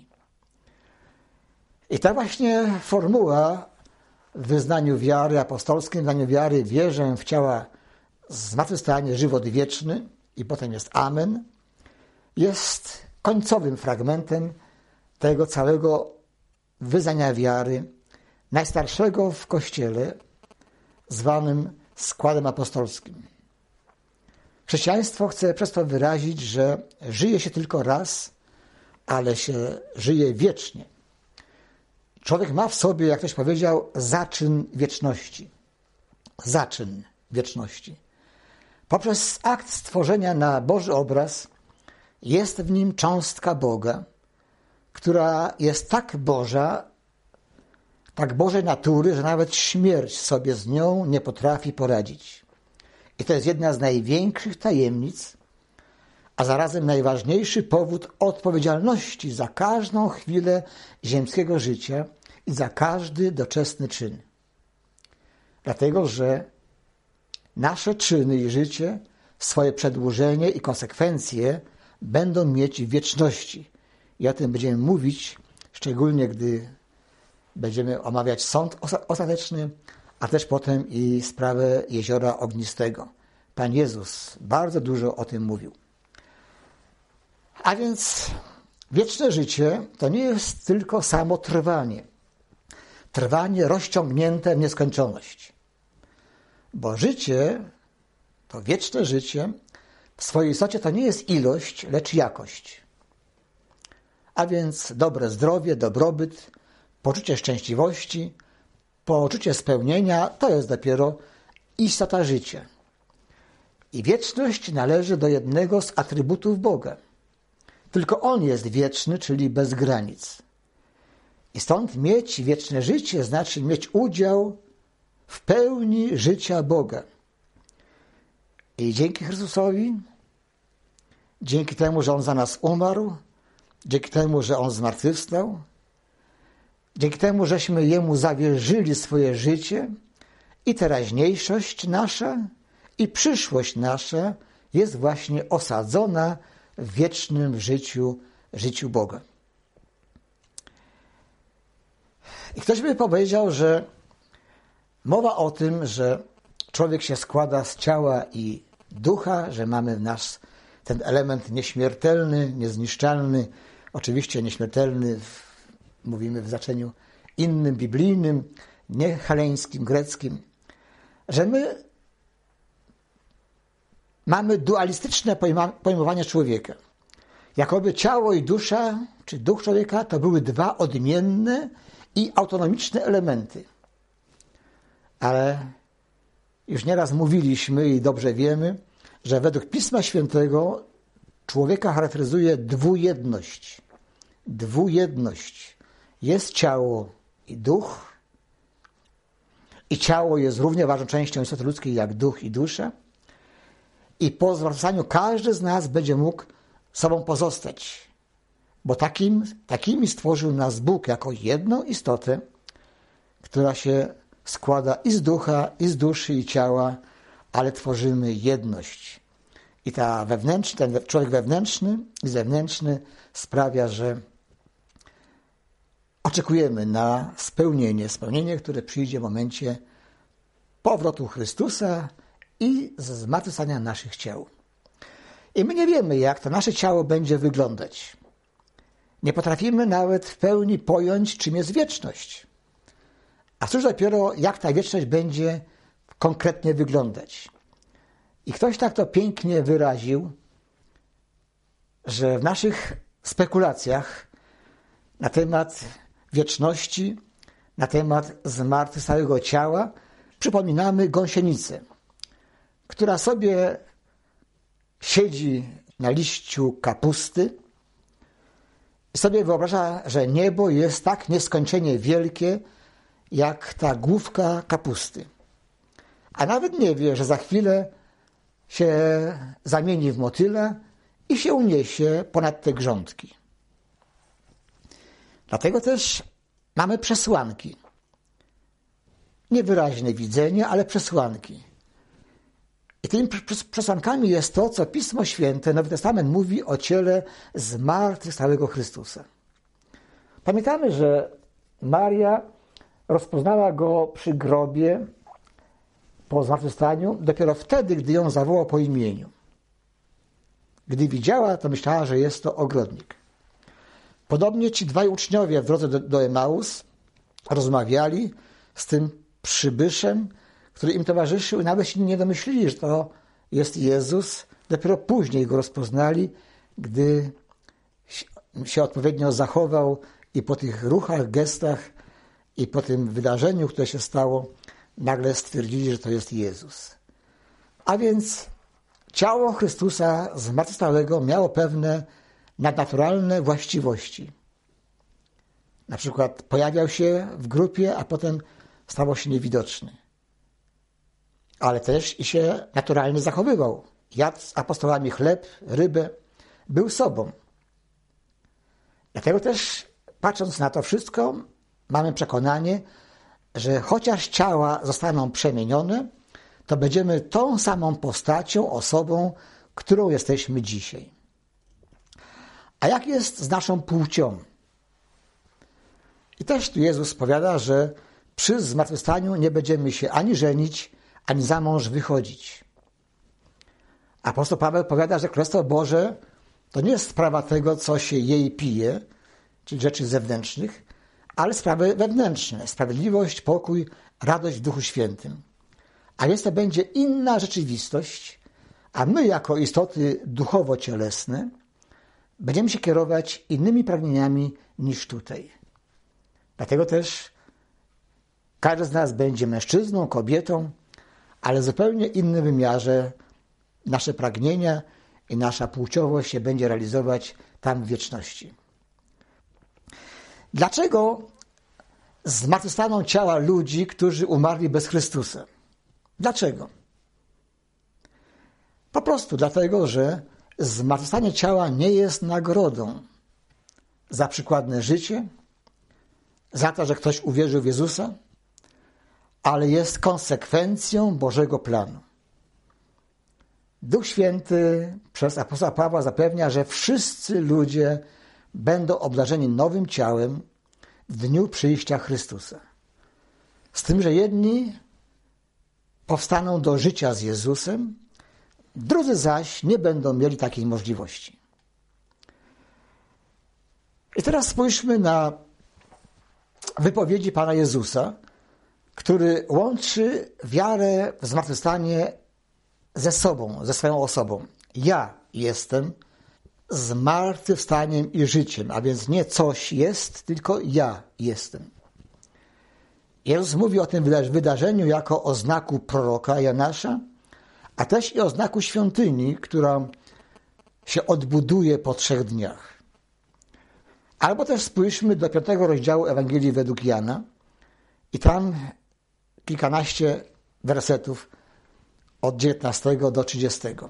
I ta właśnie formuła w wyznaniu wiary apostolskim, w wyznaniu wiary wierzę w ciała zmartwychwstanie, żywot wieczny i potem jest amen, jest końcowym fragmentem tego całego wyznania wiary, najstarszego w Kościele, zwanym składem apostolskim. Chrześcijaństwo chce przez to wyrazić, że żyje się tylko raz, ale się żyje wiecznie. Człowiek ma w sobie, jak ktoś powiedział, zaczyn wieczności. Zaczyn wieczności. Poprzez akt stworzenia na Boży obraz jest w nim cząstka Boga, która jest tak Boża, tak Bożej natury, że nawet śmierć sobie z nią nie potrafi poradzić. I to jest jedna z największych tajemnic, a zarazem najważniejszy powód odpowiedzialności za każdą chwilę ziemskiego życia i za każdy doczesny czyn. Dlatego, że nasze czyny i życie, swoje przedłużenie i konsekwencje będą mieć w wieczności. I o tym będziemy mówić, szczególnie gdy będziemy omawiać sąd ostateczny, a też potem i sprawę Jeziora Ognistego. Pan Jezus bardzo dużo o tym mówił. A więc wieczne życie to nie jest tylko samo trwanie. Trwanie rozciągnięte w nieskończoność. Bo życie, to wieczne życie, w swojej istocie to nie jest ilość, lecz jakość. A więc dobre zdrowie, dobrobyt, poczucie szczęśliwości, poczucie spełnienia, to jest dopiero istota życia. I wieczność należy do jednego z atrybutów Boga. Tylko On jest wieczny, czyli bez granic. I stąd mieć wieczne życie znaczy mieć udział w pełni życia Boga. I dzięki Chrystusowi, dzięki temu, że On za nas umarł, dzięki temu, że On zmartwychwstał, dzięki temu, żeśmy Jemu zawierzyli swoje życie i teraźniejszość nasza i przyszłość nasza jest właśnie osadzona w wiecznym życiu, życiu Boga. I ktoś by powiedział, że mowa o tym, że człowiek się składa z ciała i ducha, że mamy w nas ten element nieśmiertelny, niezniszczalny, oczywiście nieśmiertelny, w, mówimy w znaczeniu innym, biblijnym, nie heleńskim, greckim, że my mamy dualistyczne pojmowanie człowieka. Jakoby ciało i dusza, czy duch człowieka, to były dwa odmienne i autonomiczne elementy. Ale już nieraz mówiliśmy i dobrze wiemy, że według Pisma Świętego człowieka charakteryzuje dwujedność. Dwujedność. Jest ciało i duch. I ciało jest równie ważną częścią istoty ludzkiej jak duch i dusza. I po zmartwychwstaniu każdy z nas będzie mógł sobą pozostać. Bo takim, takimi stworzył nas Bóg jako jedną istotę, która się składa i z ducha, i z duszy, i ciała, ale tworzymy jedność. I ta wewnętrzny, ten człowiek wewnętrzny i zewnętrzny sprawia, że oczekujemy na spełnienie, spełnienie, które przyjdzie w momencie powrotu Chrystusa i zmartwychwstania naszych ciał. I my nie wiemy, jak to nasze ciało będzie wyglądać. Nie potrafimy nawet w pełni pojąć, czym jest wieczność. A cóż dopiero, jak ta wieczność będzie konkretnie wyglądać. I ktoś tak to pięknie wyraził, że w naszych spekulacjach na temat wieczności, na temat zmartwychwstałego ciała przypominamy gąsienicę, która sobie siedzi na liściu kapusty i sobie wyobraża, że niebo jest tak nieskończenie wielkie, jak ta główka kapusty. A nawet nie wie, że za chwilę się zamieni w motyla i się uniesie ponad te grządki. Dlatego też mamy przesłanki. Niewyraźne widzenie, ale przesłanki. I tymi przesłankami jest to, co Pismo Święte, Nowy Testament mówi o ciele zmartwychwstałego Chrystusa. Pamiętamy, że Maria rozpoznała go przy grobie po zmartwychwstaniu dopiero wtedy, gdy ją zawołał po imieniu. Gdy widziała, to myślała, że jest to ogrodnik. Podobnie ci dwaj uczniowie w drodze do, do Emaus rozmawiali z tym przybyszem, który im towarzyszył i nawet się nie domyślili, że to jest Jezus. Dopiero później go rozpoznali, gdy się odpowiednio zachował i po tych ruchach, gestach i po tym wydarzeniu, które się stało, nagle stwierdzili, że to jest Jezus. A więc ciało Chrystusa zmartwychwstałego miało pewne nadnaturalne właściwości. Na przykład pojawiał się w grupie, a potem stawał się niewidoczny. Ale też i się naturalnie zachowywał. Jadł z apostołami chleb, rybę, był sobą. Dlatego też, patrząc na to wszystko, mamy przekonanie, że chociaż ciała zostaną przemienione, to będziemy tą samą postacią, osobą, którą jesteśmy dzisiaj. A jak jest z naszą płcią? I też tu Jezus powiada, że przy zmartwychwstaniu nie będziemy się ani żenić, ani za mąż wychodzić. Apostoł Paweł powiada, że Królestwo Boże to nie jest sprawa tego, co się je i pije, czyli rzeczy zewnętrznych, ale sprawy wewnętrzne, sprawiedliwość, pokój, radość w Duchu Świętym. A więc to będzie inna rzeczywistość, a my jako istoty duchowo-cielesne będziemy się kierować innymi pragnieniami niż tutaj. Dlatego też każdy z nas będzie mężczyzną, kobietą, ale w zupełnie innym wymiarze nasze pragnienia i nasza płciowość się będzie realizować tam w wieczności. Dlaczego zmartwychwstaną ciała ludzi, którzy umarli bez Chrystusa? Dlaczego? Po prostu dlatego, że zmartwychwstanie ciała nie jest nagrodą za przykładne życie, za to, że ktoś uwierzył w Jezusa, ale jest konsekwencją Bożego planu. Duch Święty przez apostoła Pawła zapewnia, że wszyscy ludzie będą obdarzeni nowym ciałem w dniu przyjścia Chrystusa. Z tym, że jedni powstaną do życia z Jezusem, drudzy zaś nie będą mieli takiej możliwości. I teraz spójrzmy na wypowiedzi Pana Jezusa, który łączy wiarę w zmartwychwstanie ze sobą, ze swoją osobą. Ja jestem zmartwychwstaniem i życiem, a więc nie coś jest, tylko ja jestem. Jezus mówi o tym wydarzeniu jako o znaku proroka Janasza, a też i o znaku świątyni, która się odbuduje po trzech dniach. Albo też spójrzmy do piątego rozdziału Ewangelii według Jana i tam kilkanaście wersetów od dziewiętnastego do trzydziestego.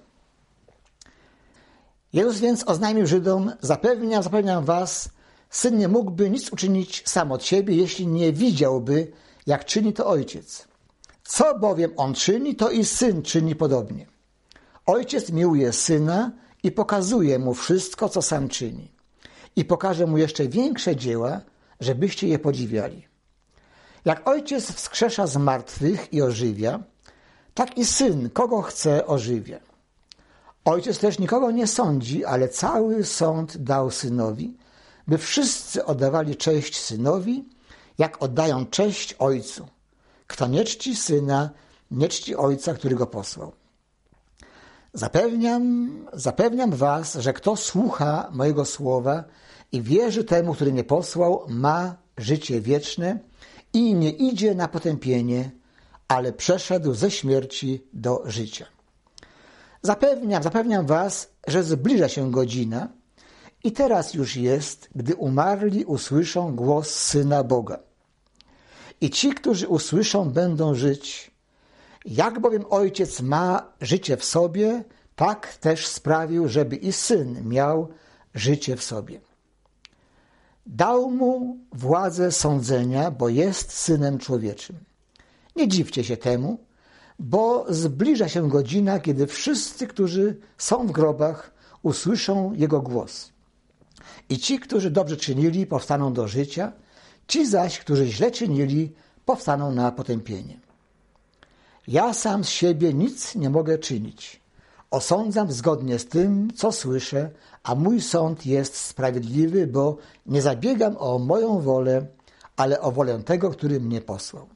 Jezus więc oznajmił Żydom: zapewniam, zapewniam was, Syn nie mógłby nic uczynić sam od siebie, jeśli nie widziałby, jak czyni to Ojciec. Co bowiem On czyni, to i Syn czyni podobnie. Ojciec miłuje Syna i pokazuje Mu wszystko, co sam czyni. I pokaże Mu jeszcze większe dzieła, żebyście je podziwiali. Jak Ojciec wskrzesza z martwych i ożywia, tak i Syn, kogo chce, ożywia. Ojciec też nikogo nie sądzi, ale cały sąd dał Synowi, by wszyscy oddawali cześć Synowi, jak oddają cześć Ojcu. Kto nie czci Syna, nie czci Ojca, który Go posłał. Zapewniam, zapewniam was, że kto słucha mojego słowa i wierzy temu, który mnie posłał, ma życie wieczne i nie idzie na potępienie, ale przeszedł ze śmierci do życia. Zapewniam, zapewniam was, że zbliża się godzina i teraz już jest, gdy umarli usłyszą głos Syna Boga. I ci, którzy usłyszą, będą żyć. Jak bowiem Ojciec ma życie w sobie, tak też sprawił, żeby i Syn miał życie w sobie. Dał mu władzę sądzenia, bo jest Synem Człowieczym. Nie dziwcie się temu, bo zbliża się godzina, kiedy wszyscy, którzy są w grobach, usłyszą Jego głos. I ci, którzy dobrze czynili, powstaną do życia, ci zaś, którzy źle czynili, powstaną na potępienie. Ja sam z siebie nic nie mogę czynić. Osądzam zgodnie z tym, co słyszę, a mój sąd jest sprawiedliwy, bo nie zabiegam o moją wolę, ale o wolę tego, który mnie posłał.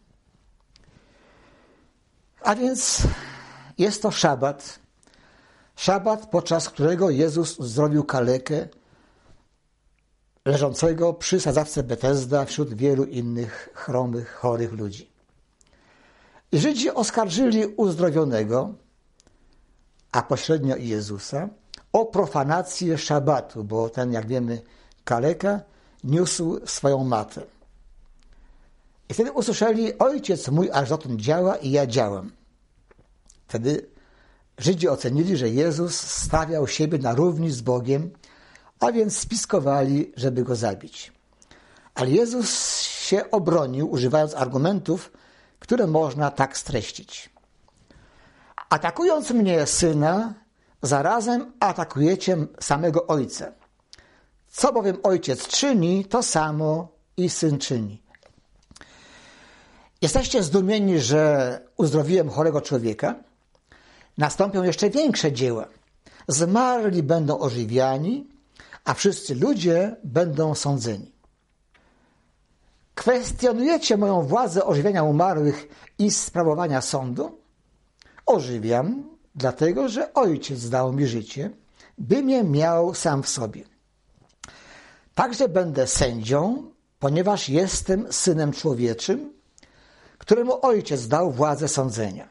A więc jest to szabat. Szabat, podczas którego Jezus uzdrowił kalekę, leżącego przy sadzawce Betesda wśród wielu innych chromych, chorych ludzi. I Żydzi oskarżyli uzdrowionego, a pośrednio i Jezusa, o profanację szabatu, bo ten, jak wiemy, kaleka niósł swoją matę. I wtedy usłyszeli: ojciec mój aż dotąd działa i ja działam. Wtedy Żydzi ocenili, że Jezus stawiał siebie na równi z Bogiem, a więc spiskowali, żeby go zabić. Ale Jezus się obronił, używając argumentów, które można tak streścić. Atakując mnie, Syna, zarazem atakujecie samego Ojca. Co bowiem Ojciec czyni, to samo i Syn czyni. Jesteście zdumieni, że uzdrowiłem chorego człowieka? Nastąpią jeszcze większe dzieła. Zmarli będą ożywiani, a wszyscy ludzie będą sądzeni. Kwestionujecie moją władzę ożywiania umarłych i sprawowania sądu? Ożywiam, dlatego że Ojciec dał mi życie, by mnie miał sam w sobie. Także będę sędzią, ponieważ jestem Synem Człowieczym, któremu Ojciec dał władzę sądzenia.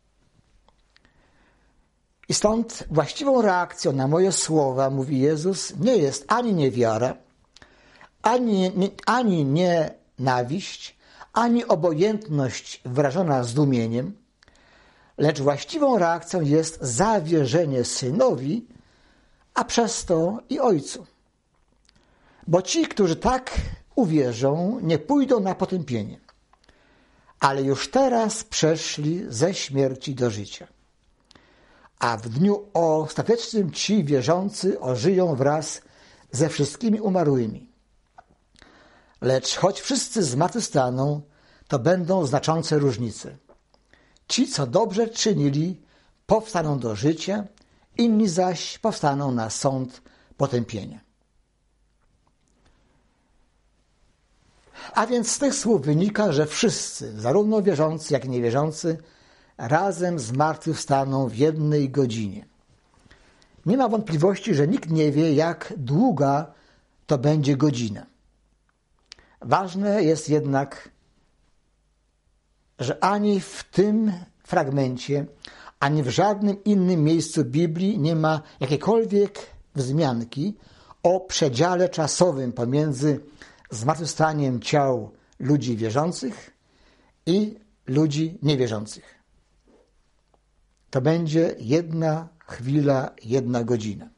I stąd właściwą reakcją na moje słowa, mówi Jezus, nie jest ani niewiara, ani, nie, ani nienawiść, ani obojętność wyrażona zdumieniem, lecz właściwą reakcją jest zawierzenie Synowi, a przez to i Ojcu. Bo ci, którzy tak uwierzą, nie pójdą na potępienie, ale już teraz przeszli ze śmierci do życia. A w dniu ostatecznym ci wierzący ożyją wraz ze wszystkimi umarłymi. Lecz choć wszyscy zmartwychwstaną, to będą znaczące różnice. Ci, co dobrze czynili, powstaną do życia, inni zaś powstaną na sąd potępienia. A więc z tych słów wynika, że wszyscy, zarówno wierzący, jak i niewierzący, razem zmartwychwstaną w jednej godzinie. Nie ma wątpliwości, że nikt nie wie, jak długa to będzie godzina. Ważne jest jednak, że ani w tym fragmencie, ani w żadnym innym miejscu Biblii nie ma jakiejkolwiek wzmianki o przedziale czasowym pomiędzy zmartwychwstaniem ciał ludzi wierzących i ludzi niewierzących. To będzie jedna chwila, jedna godzina.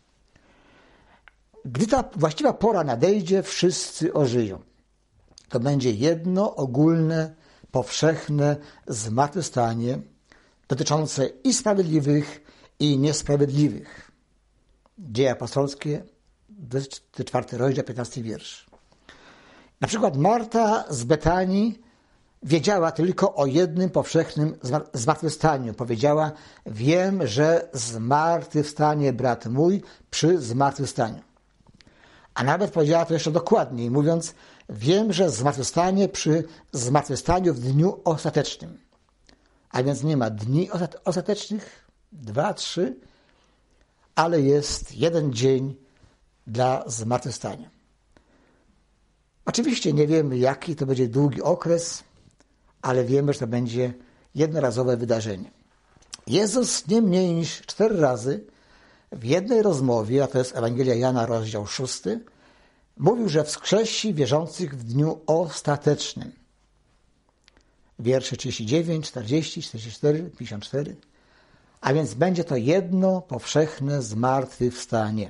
Gdy ta właściwa pora nadejdzie, wszyscy ożyją. To będzie jedno ogólne, powszechne zmartwychwstanie dotyczące i sprawiedliwych, i niesprawiedliwych. Dzieje apostolskie, dwudziesty czwarty rozdział, piętnasty wiersz. Na przykład Marta z Betanii wiedziała tylko o jednym powszechnym zmartwychwstaniu. Powiedziała: wiem, że zmartwychwstanie brat mój przy zmartwychwstaniu. A nawet powiedziała to jeszcze dokładniej, mówiąc: wiem, że zmartwychwstanie przy zmartwychwstaniu w dniu ostatecznym. A więc nie ma dni ostatecznych, dwa, trzy, ale jest jeden dzień dla zmartwychwstania. Oczywiście nie wiemy, jaki to będzie długi okres, ale wiemy, że to będzie jednorazowe wydarzenie. Jezus nie mniej niż cztery razy w jednej rozmowie, a to jest Ewangelia Jana, rozdział szósty, mówił, że wskrzesi wierzących w dniu ostatecznym. Wiersze trzydzieści dziewięć, czterdzieści, czterdzieści cztery, pięćdziesiąt cztery. A więc będzie to jedno powszechne zmartwychwstanie.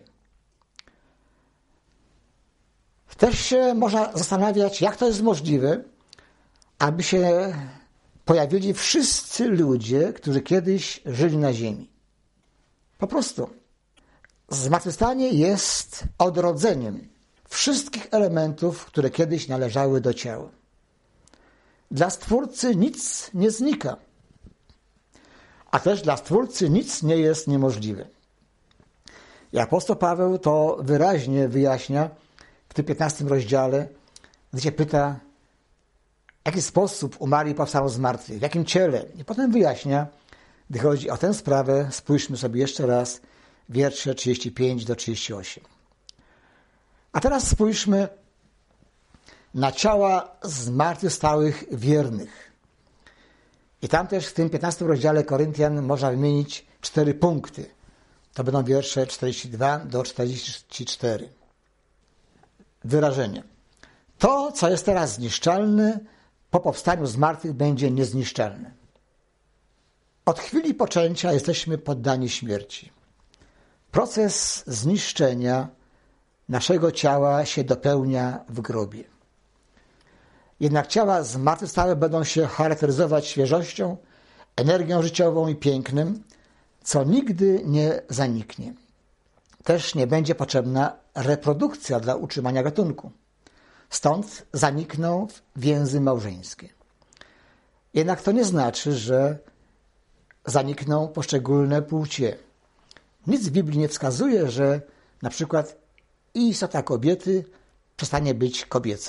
Też się można zastanawiać, jak to jest możliwe, aby się pojawili wszyscy ludzie, którzy kiedyś żyli na ziemi. Po prostu. Zmartwychwstanie jest odrodzeniem wszystkich elementów, które kiedyś należały do ciała. Dla Stwórcy nic nie znika, a też dla Stwórcy nic nie jest niemożliwe. I apostoł Paweł to wyraźnie wyjaśnia w tym piętnastym rozdziale, gdy się pyta, w jaki sposób umarli powstaną z martwych, w jakim ciele. I potem wyjaśnia, gdy chodzi o tę sprawę, spójrzmy sobie jeszcze raz, wiersze trzydzieści pięć do trzydziestu ośmiu. A teraz spójrzmy na ciała zmartwychwstałych wiernych. I tam też w tym piętnastym rozdziale Koryntian można wymienić cztery punkty. To będą wiersze czterdzieści dwa do czterdzieści cztery. Wyrażenie. To, co jest teraz zniszczalne, po powstaniu z martwych będzie niezniszczalne. Od chwili poczęcia jesteśmy poddani śmierci. Proces zniszczenia naszego ciała się dopełnia w grobie. Jednak ciała zmartwychwstałe będą się charakteryzować świeżością, energią życiową i pięknem, co nigdy nie zaniknie. Też nie będzie potrzebna reprodukcja dla utrzymania gatunku. Stąd zanikną więzy małżeńskie. Jednak to nie znaczy, że zanikną poszczególne płcie. Nic w Biblii nie wskazuje, że na przykład istota kobiety przestanie być kobieca.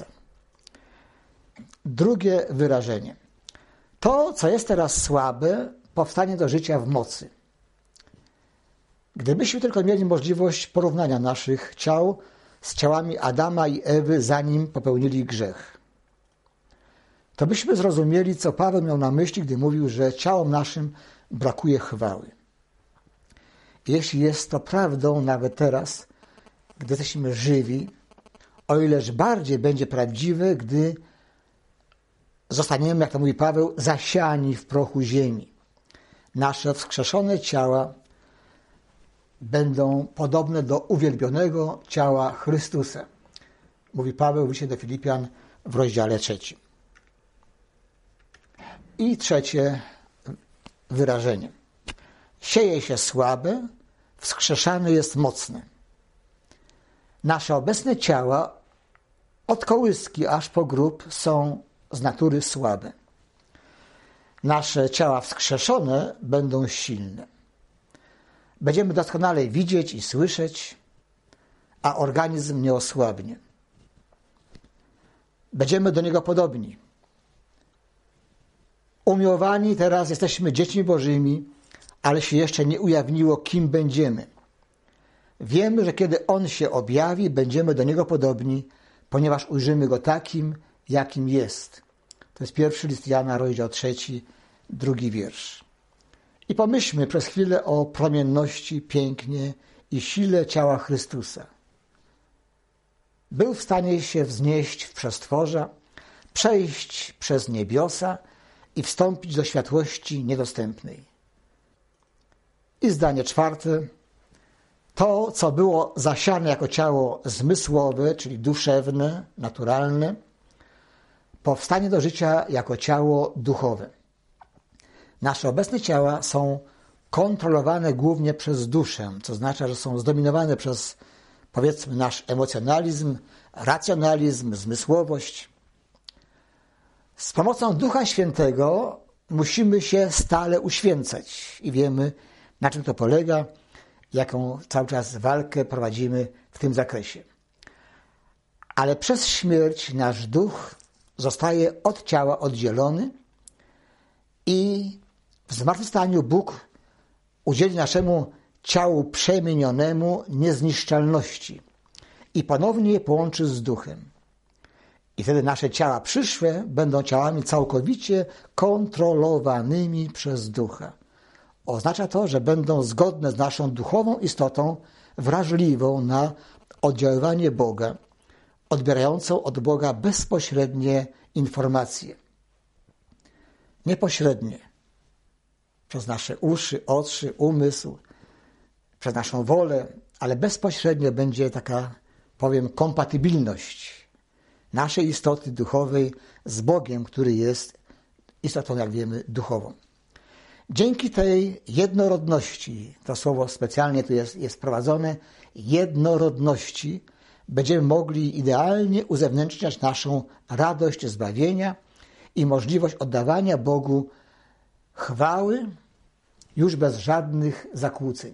Drugie wyrażenie. To, co jest teraz słabe, powstanie do życia w mocy. Gdybyśmy tylko mieli możliwość porównania naszych ciał z ciałami Adama i Ewy, zanim popełnili grzech, to byśmy zrozumieli, co Paweł miał na myśli, gdy mówił, że ciałom naszym brakuje chwały. Jeśli jest to prawdą nawet teraz, gdy jesteśmy żywi, o ileż bardziej będzie prawdziwe, gdy zostaniemy, jak to mówi Paweł, zasiani w prochu ziemi. Nasze wskrzeszone ciała będą podobne do uwielbionego ciała Chrystusa. Mówi Paweł w liście do Filipian w rozdziale trzecim. I trzecie wyrażenie. Sieje się słabe, wskrzeszane jest mocne. Nasze obecne ciała od kołyski aż po grób są z natury słabe. Nasze ciała wskrzeszone będą silne. Będziemy doskonale widzieć i słyszeć, a organizm nie osłabnie. Będziemy do niego podobni. Umiłowani teraz jesteśmy dziećmi Bożymi, ale się jeszcze nie ujawniło, kim będziemy. Wiemy, że kiedy On się objawi, będziemy do Niego podobni, ponieważ ujrzymy Go takim, jakim jest. To jest pierwszy list Jana, rozdział trzeci, drugi wiersz. I pomyślmy przez chwilę o promienności, pięknie i sile ciała Chrystusa. Był w stanie się wznieść w przestworza, przejść przez niebiosa i wstąpić do światłości niedostępnej. I zdanie czwarte. To, co było zasiane jako ciało zmysłowe, czyli duszewne, naturalne, powstanie do życia jako ciało duchowe. Nasze obecne ciała są kontrolowane głównie przez duszę, co oznacza, że są zdominowane przez, powiedzmy, nasz emocjonalizm, racjonalizm, zmysłowość. Z pomocą Ducha Świętego musimy się stale uświęcać i wiemy, na czym to polega, jaką cały czas walkę prowadzimy w tym zakresie. Ale przez śmierć nasz duch zostaje od ciała oddzielony i w zmartwychwstaniu Bóg udzieli naszemu ciału przemienionemu niezniszczalności i ponownie je połączy z duchem. I wtedy nasze ciała przyszłe będą ciałami całkowicie kontrolowanymi przez ducha. Oznacza to, że będą zgodne z naszą duchową istotą, wrażliwą na oddziaływanie Boga, odbierającą od Boga bezpośrednie informacje. Niepośrednie. Przez nasze uszy, oczy, umysł, przez naszą wolę, ale bezpośrednio będzie taka, powiem, kompatybilność naszej istoty duchowej z Bogiem, który jest istotą, jak wiemy, duchową. Dzięki tej jednorodności, to słowo specjalnie tu jest, jest wprowadzone, jednorodności, będziemy mogli idealnie uzewnętrzniać naszą radość zbawienia i możliwość oddawania Bogu chwały już bez żadnych zakłóceń.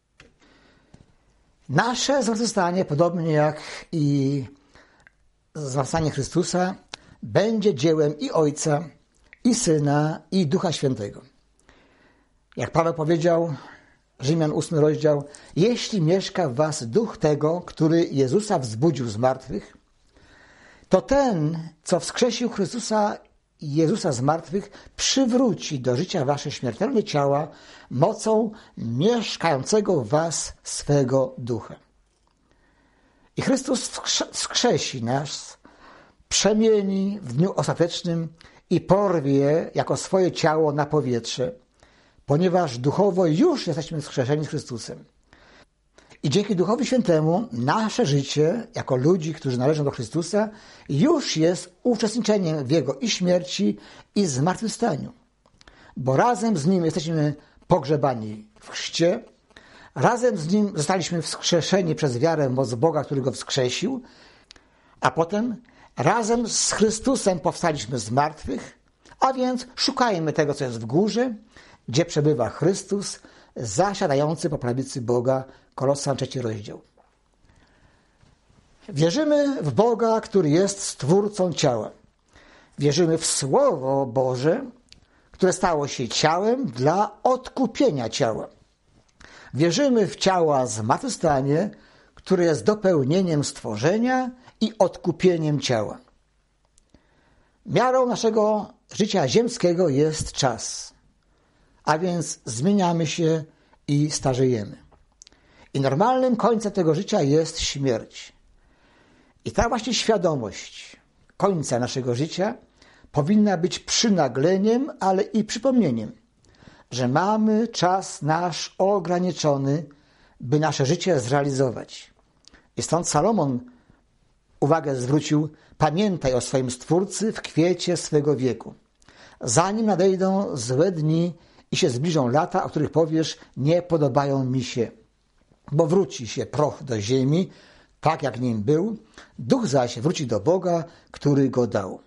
Nasze zmartwychwstanie, podobnie jak i zmartwychwstanie Chrystusa, będzie dziełem i Ojca, i Syna, i Ducha Świętego. Jak Paweł powiedział Rzymian ósmy rozdział. Jeśli mieszka w was duch tego, który Jezusa wzbudził z martwych, to ten, co wskrzesił Chrystusa Jezusa z martwych, przywróci do życia wasze śmiertelne ciała mocą mieszkającego w was swego ducha. I Chrystus wskrzesi nas, przemieni w dniu ostatecznym i porwie je jako swoje ciało na powietrze, ponieważ duchowo już jesteśmy wskrzeszeni z Chrystusem. I dzięki Duchowi Świętemu nasze życie, jako ludzi, którzy należą do Chrystusa, już jest uczestniczeniem w Jego i śmierci, i zmartwychwstaniu. Bo razem z Nim jesteśmy pogrzebani w chrzcie, razem z Nim zostaliśmy wskrzeszeni przez wiarę w moc Boga, który Go wskrzesił, a potem razem z Chrystusem powstaliśmy z martwych, a więc szukajmy tego, co jest w górze, gdzie przebywa Chrystus, zasiadający po prawicy Boga. Kolosan trzeci rozdział. Wierzymy w Boga, który jest Stwórcą ciała. Wierzymy w Słowo Boże, które stało się ciałem dla odkupienia ciała. Wierzymy w ciała zmartwychwstanie, które jest dopełnieniem stworzenia i odkupieniem ciała. Miarą naszego życia ziemskiego jest czas, a więc zmieniamy się i starzejemy. I normalnym końcem tego życia jest śmierć. I ta właśnie świadomość końca naszego życia powinna być przynagleniem, ale i przypomnieniem, że mamy czas nasz ograniczony, by nasze życie zrealizować. I stąd Salomon uwagę zwrócił: pamiętaj o swoim Stwórcy w kwiecie swego wieku, zanim nadejdą złe dni i się zbliżą lata, o których powiesz, nie podobają mi się. Bo wróci się proch do ziemi, tak jak nim był, duch zaś wróci do Boga, który go dał.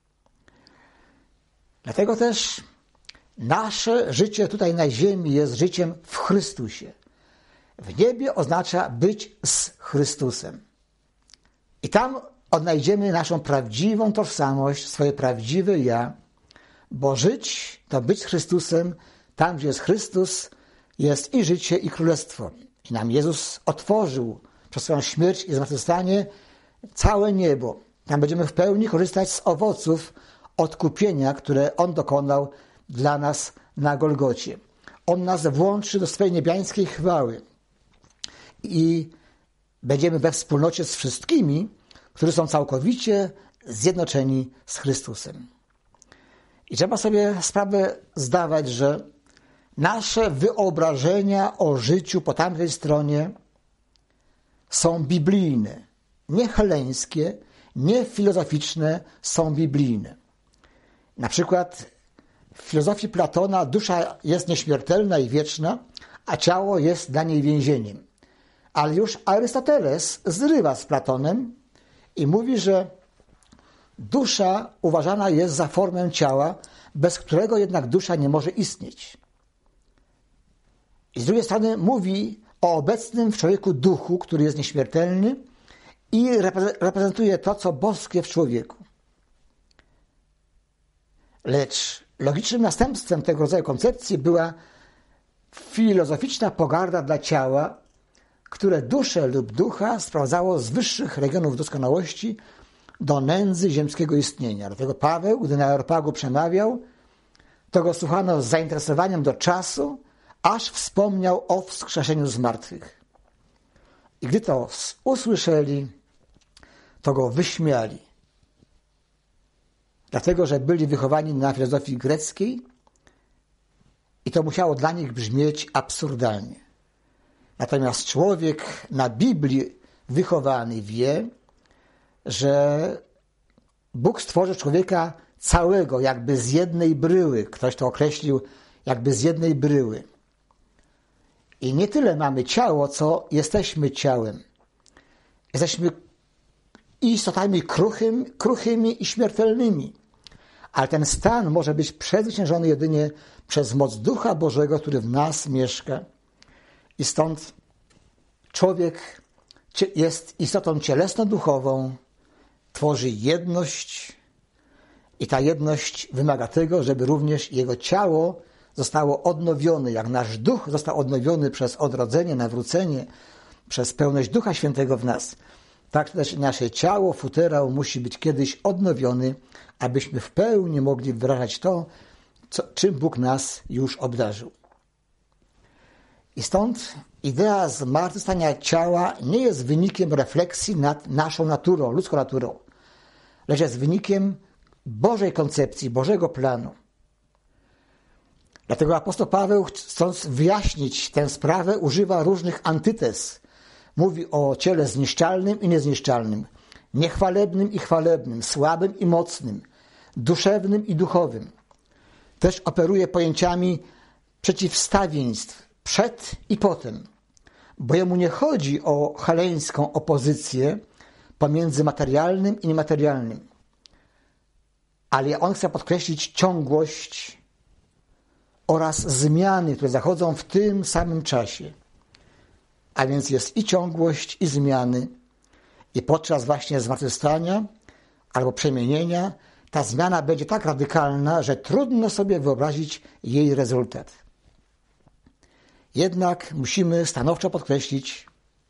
Dlatego też nasze życie tutaj na ziemi jest życiem w Chrystusie. W niebie oznacza być z Chrystusem. I tam odnajdziemy naszą prawdziwą tożsamość, swoje prawdziwe ja, bo żyć to być z Chrystusem, tam gdzie jest Chrystus, jest i życie, i królestwo. I nam Jezus otworzył przez swoją śmierć i zmartwychwstanie całe niebo. Tam będziemy w pełni korzystać z owoców odkupienia, które On dokonał dla nas na Golgocie. On nas włączy do swojej niebiańskiej chwały i będziemy we wspólnocie z wszystkimi, którzy są całkowicie zjednoczeni z Chrystusem. I trzeba sobie sprawę zdawać, że nasze wyobrażenia o życiu po tamtej stronie są biblijne, nie heleńskie, nie filozoficzne, są biblijne. Na przykład w filozofii Platona dusza jest nieśmiertelna i wieczna, a ciało jest dla niej więzieniem. Ale już Arystoteles zrywa z Platonem i mówi, że dusza uważana jest za formę ciała, bez którego jednak dusza nie może istnieć. I z drugiej strony mówi o obecnym w człowieku duchu, który jest nieśmiertelny i reprezentuje to, co boskie w człowieku. Lecz logicznym następstwem tego rodzaju koncepcji była filozoficzna pogarda dla ciała, które duszę lub ducha sprowadzało z wyższych regionów doskonałości do nędzy ziemskiego istnienia. Dlatego Paweł, gdy na Areopagu przemawiał, to go słuchano z zainteresowaniem do czasu, aż wspomniał o wskrzeszeniu z martwych. I gdy to usłyszeli, to go wyśmiali. Dlatego, że byli wychowani na filozofii greckiej i to musiało dla nich brzmieć absurdalnie. Natomiast człowiek na Biblii wychowany wie, że Bóg stworzył człowieka całego, jakby z jednej bryły. Ktoś to określił, jakby z jednej bryły. I nie tyle mamy ciało, co jesteśmy ciałem. Jesteśmy istotami kruchym, kruchymi i śmiertelnymi. Ale ten stan może być przezwyciężony jedynie przez moc Ducha Bożego, który w nas mieszka. I stąd człowiek jest istotą cielesno-duchową, tworzy jedność i ta jedność wymaga tego, żeby również jego ciało zostało odnowione, jak nasz duch został odnowiony przez odrodzenie, nawrócenie, przez pełność Ducha Świętego w nas, tak też nasze ciało, futerał musi być kiedyś odnowiony, abyśmy w pełni mogli wyrażać to, co, czym Bóg nas już obdarzył. I stąd idea zmartwychwstania ciała nie jest wynikiem refleksji nad naszą naturą, ludzką naturą, lecz jest wynikiem Bożej koncepcji, Bożego planu. Dlatego apostoł Paweł, chcąc wyjaśnić tę sprawę, używa różnych antytez. Mówi o ciele zniszczalnym i niezniszczalnym, niechwalebnym i chwalebnym, słabym i mocnym, duszewnym i duchowym. Też operuje pojęciami przeciwstawieństw, przed i potem, bo jemu nie chodzi o chaleńską opozycję pomiędzy materialnym i niematerialnym, ale on chce podkreślić ciągłość oraz zmiany, które zachodzą w tym samym czasie. A więc jest i ciągłość, i zmiany. I podczas właśnie zmartwychwstania albo przemienienia ta zmiana będzie tak radykalna, że trudno sobie wyobrazić jej rezultat. Jednak musimy stanowczo podkreślić,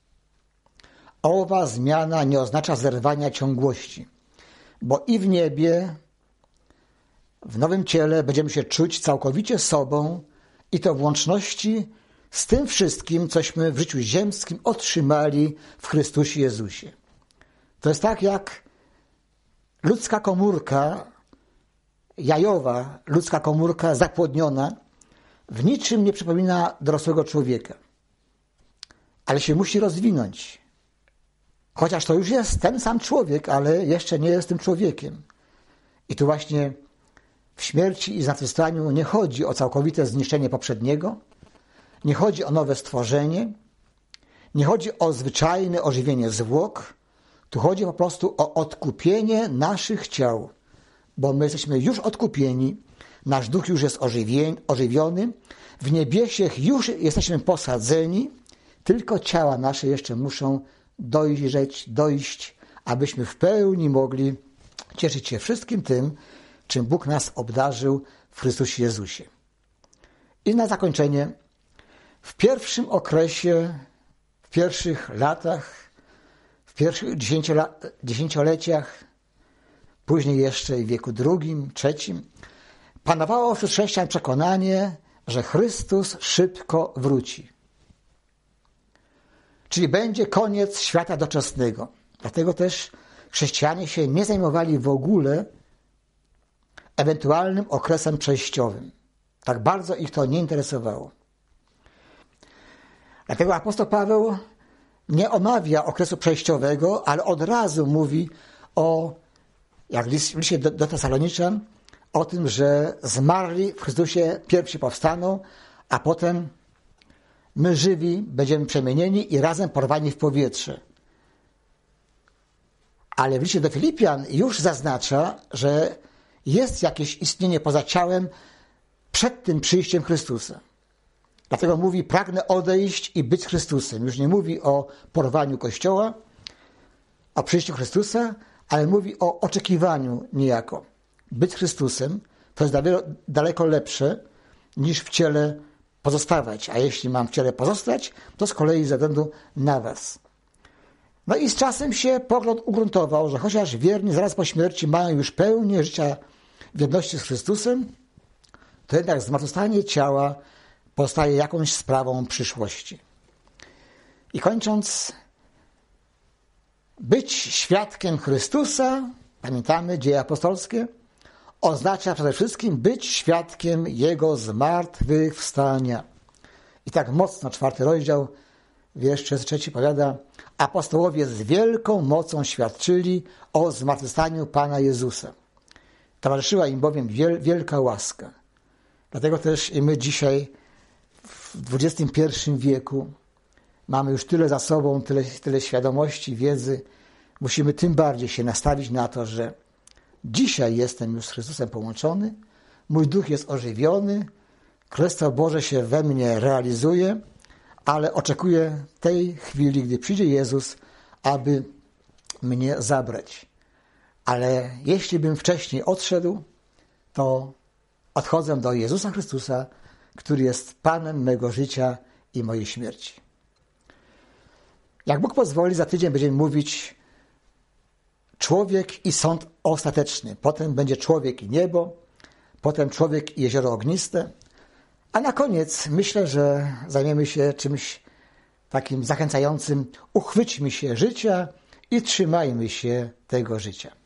owa zmiana nie oznacza zerwania ciągłości, bo i w niebie, w nowym ciele będziemy się czuć całkowicie sobą i to w łączności z tym wszystkim, cośmy w życiu ziemskim otrzymali w Chrystusie Jezusie. To jest tak jak ludzka komórka, jajowa ludzka komórka zapłodniona, w niczym nie przypomina dorosłego człowieka, ale się musi rozwinąć. Chociaż to już jest ten sam człowiek, ale jeszcze nie jest tym człowiekiem. I tu właśnie w śmierci i zmartwychwstaniu nie chodzi o całkowite zniszczenie poprzedniego, nie chodzi o nowe stworzenie, nie chodzi o zwyczajne ożywienie zwłok, tu chodzi po prostu o odkupienie naszych ciał, bo my jesteśmy już odkupieni, nasz duch już jest ożywiony, w niebiesiech już jesteśmy posadzeni, tylko ciała nasze jeszcze muszą dojrzeć, dojść, abyśmy w pełni mogli cieszyć się wszystkim tym, czym Bóg nas obdarzył w Chrystusie Jezusie. I na zakończenie, w pierwszym okresie, w pierwszych latach, w pierwszych dziesięcioleciach, później jeszcze w wieku drugim, trzecim, panowało wśród chrześcijan przekonanie, że Chrystus szybko wróci. Czyli będzie koniec świata doczesnego. Dlatego też chrześcijanie się nie zajmowali w ogóle ewentualnym okresem przejściowym. Tak bardzo ich to nie interesowało. Dlatego apostoł Paweł nie omawia okresu przejściowego, ale od razu mówi o, jak w liście do, do Tesaloniczan, o tym, że zmarli w Chrystusie pierwsi powstaną, a potem my żywi będziemy przemienieni i razem porwani w powietrze. Ale w liście do Filipian już zaznacza, że jest jakieś istnienie poza ciałem przed tym przyjściem Chrystusa. Dlatego mówi, pragnę odejść i być Chrystusem. Już nie mówi o porwaniu Kościoła, o przyjściu Chrystusa, ale mówi o oczekiwaniu niejako. Być Chrystusem to jest daleko lepsze niż w ciele pozostawać. A jeśli mam w ciele pozostać, to z kolei ze względu na was. No i z czasem się pogląd ugruntował, że chociaż wierni zaraz po śmierci mają już pełnię życia w jedności z Chrystusem, to jednak zmartwychwstanie ciała pozostaje jakąś sprawą przyszłości. I kończąc, być świadkiem Chrystusa, pamiętamy dzieje apostolskie, oznacza przede wszystkim być świadkiem Jego zmartwychwstania. I tak mocno czwarty rozdział, wiersz trzeci powiada, apostołowie z wielką mocą świadczyli o zmartwychwstaniu Pana Jezusa. Towarzyszyła im bowiem wiel, wielka łaska. Dlatego też i my dzisiaj w dwudziestym pierwszym wieku mamy już tyle za sobą, tyle, tyle świadomości, wiedzy. Musimy tym bardziej się nastawić na to, że dzisiaj jestem już z Chrystusem połączony, mój duch jest ożywiony, Królestwo Boże się we mnie realizuje, ale oczekuję tej chwili, gdy przyjdzie Jezus, aby mnie zabrać. Ale jeśli bym wcześniej odszedł, to odchodzę do Jezusa Chrystusa, który jest Panem mego życia i mojej śmierci. Jak Bóg pozwoli, za tydzień będziemy mówić człowiek i sąd ostateczny. Potem będzie człowiek i niebo, potem człowiek i jezioro ogniste, a na koniec myślę, że zajmiemy się czymś takim zachęcającym. Uchwyćmy się życia i trzymajmy się tego życia.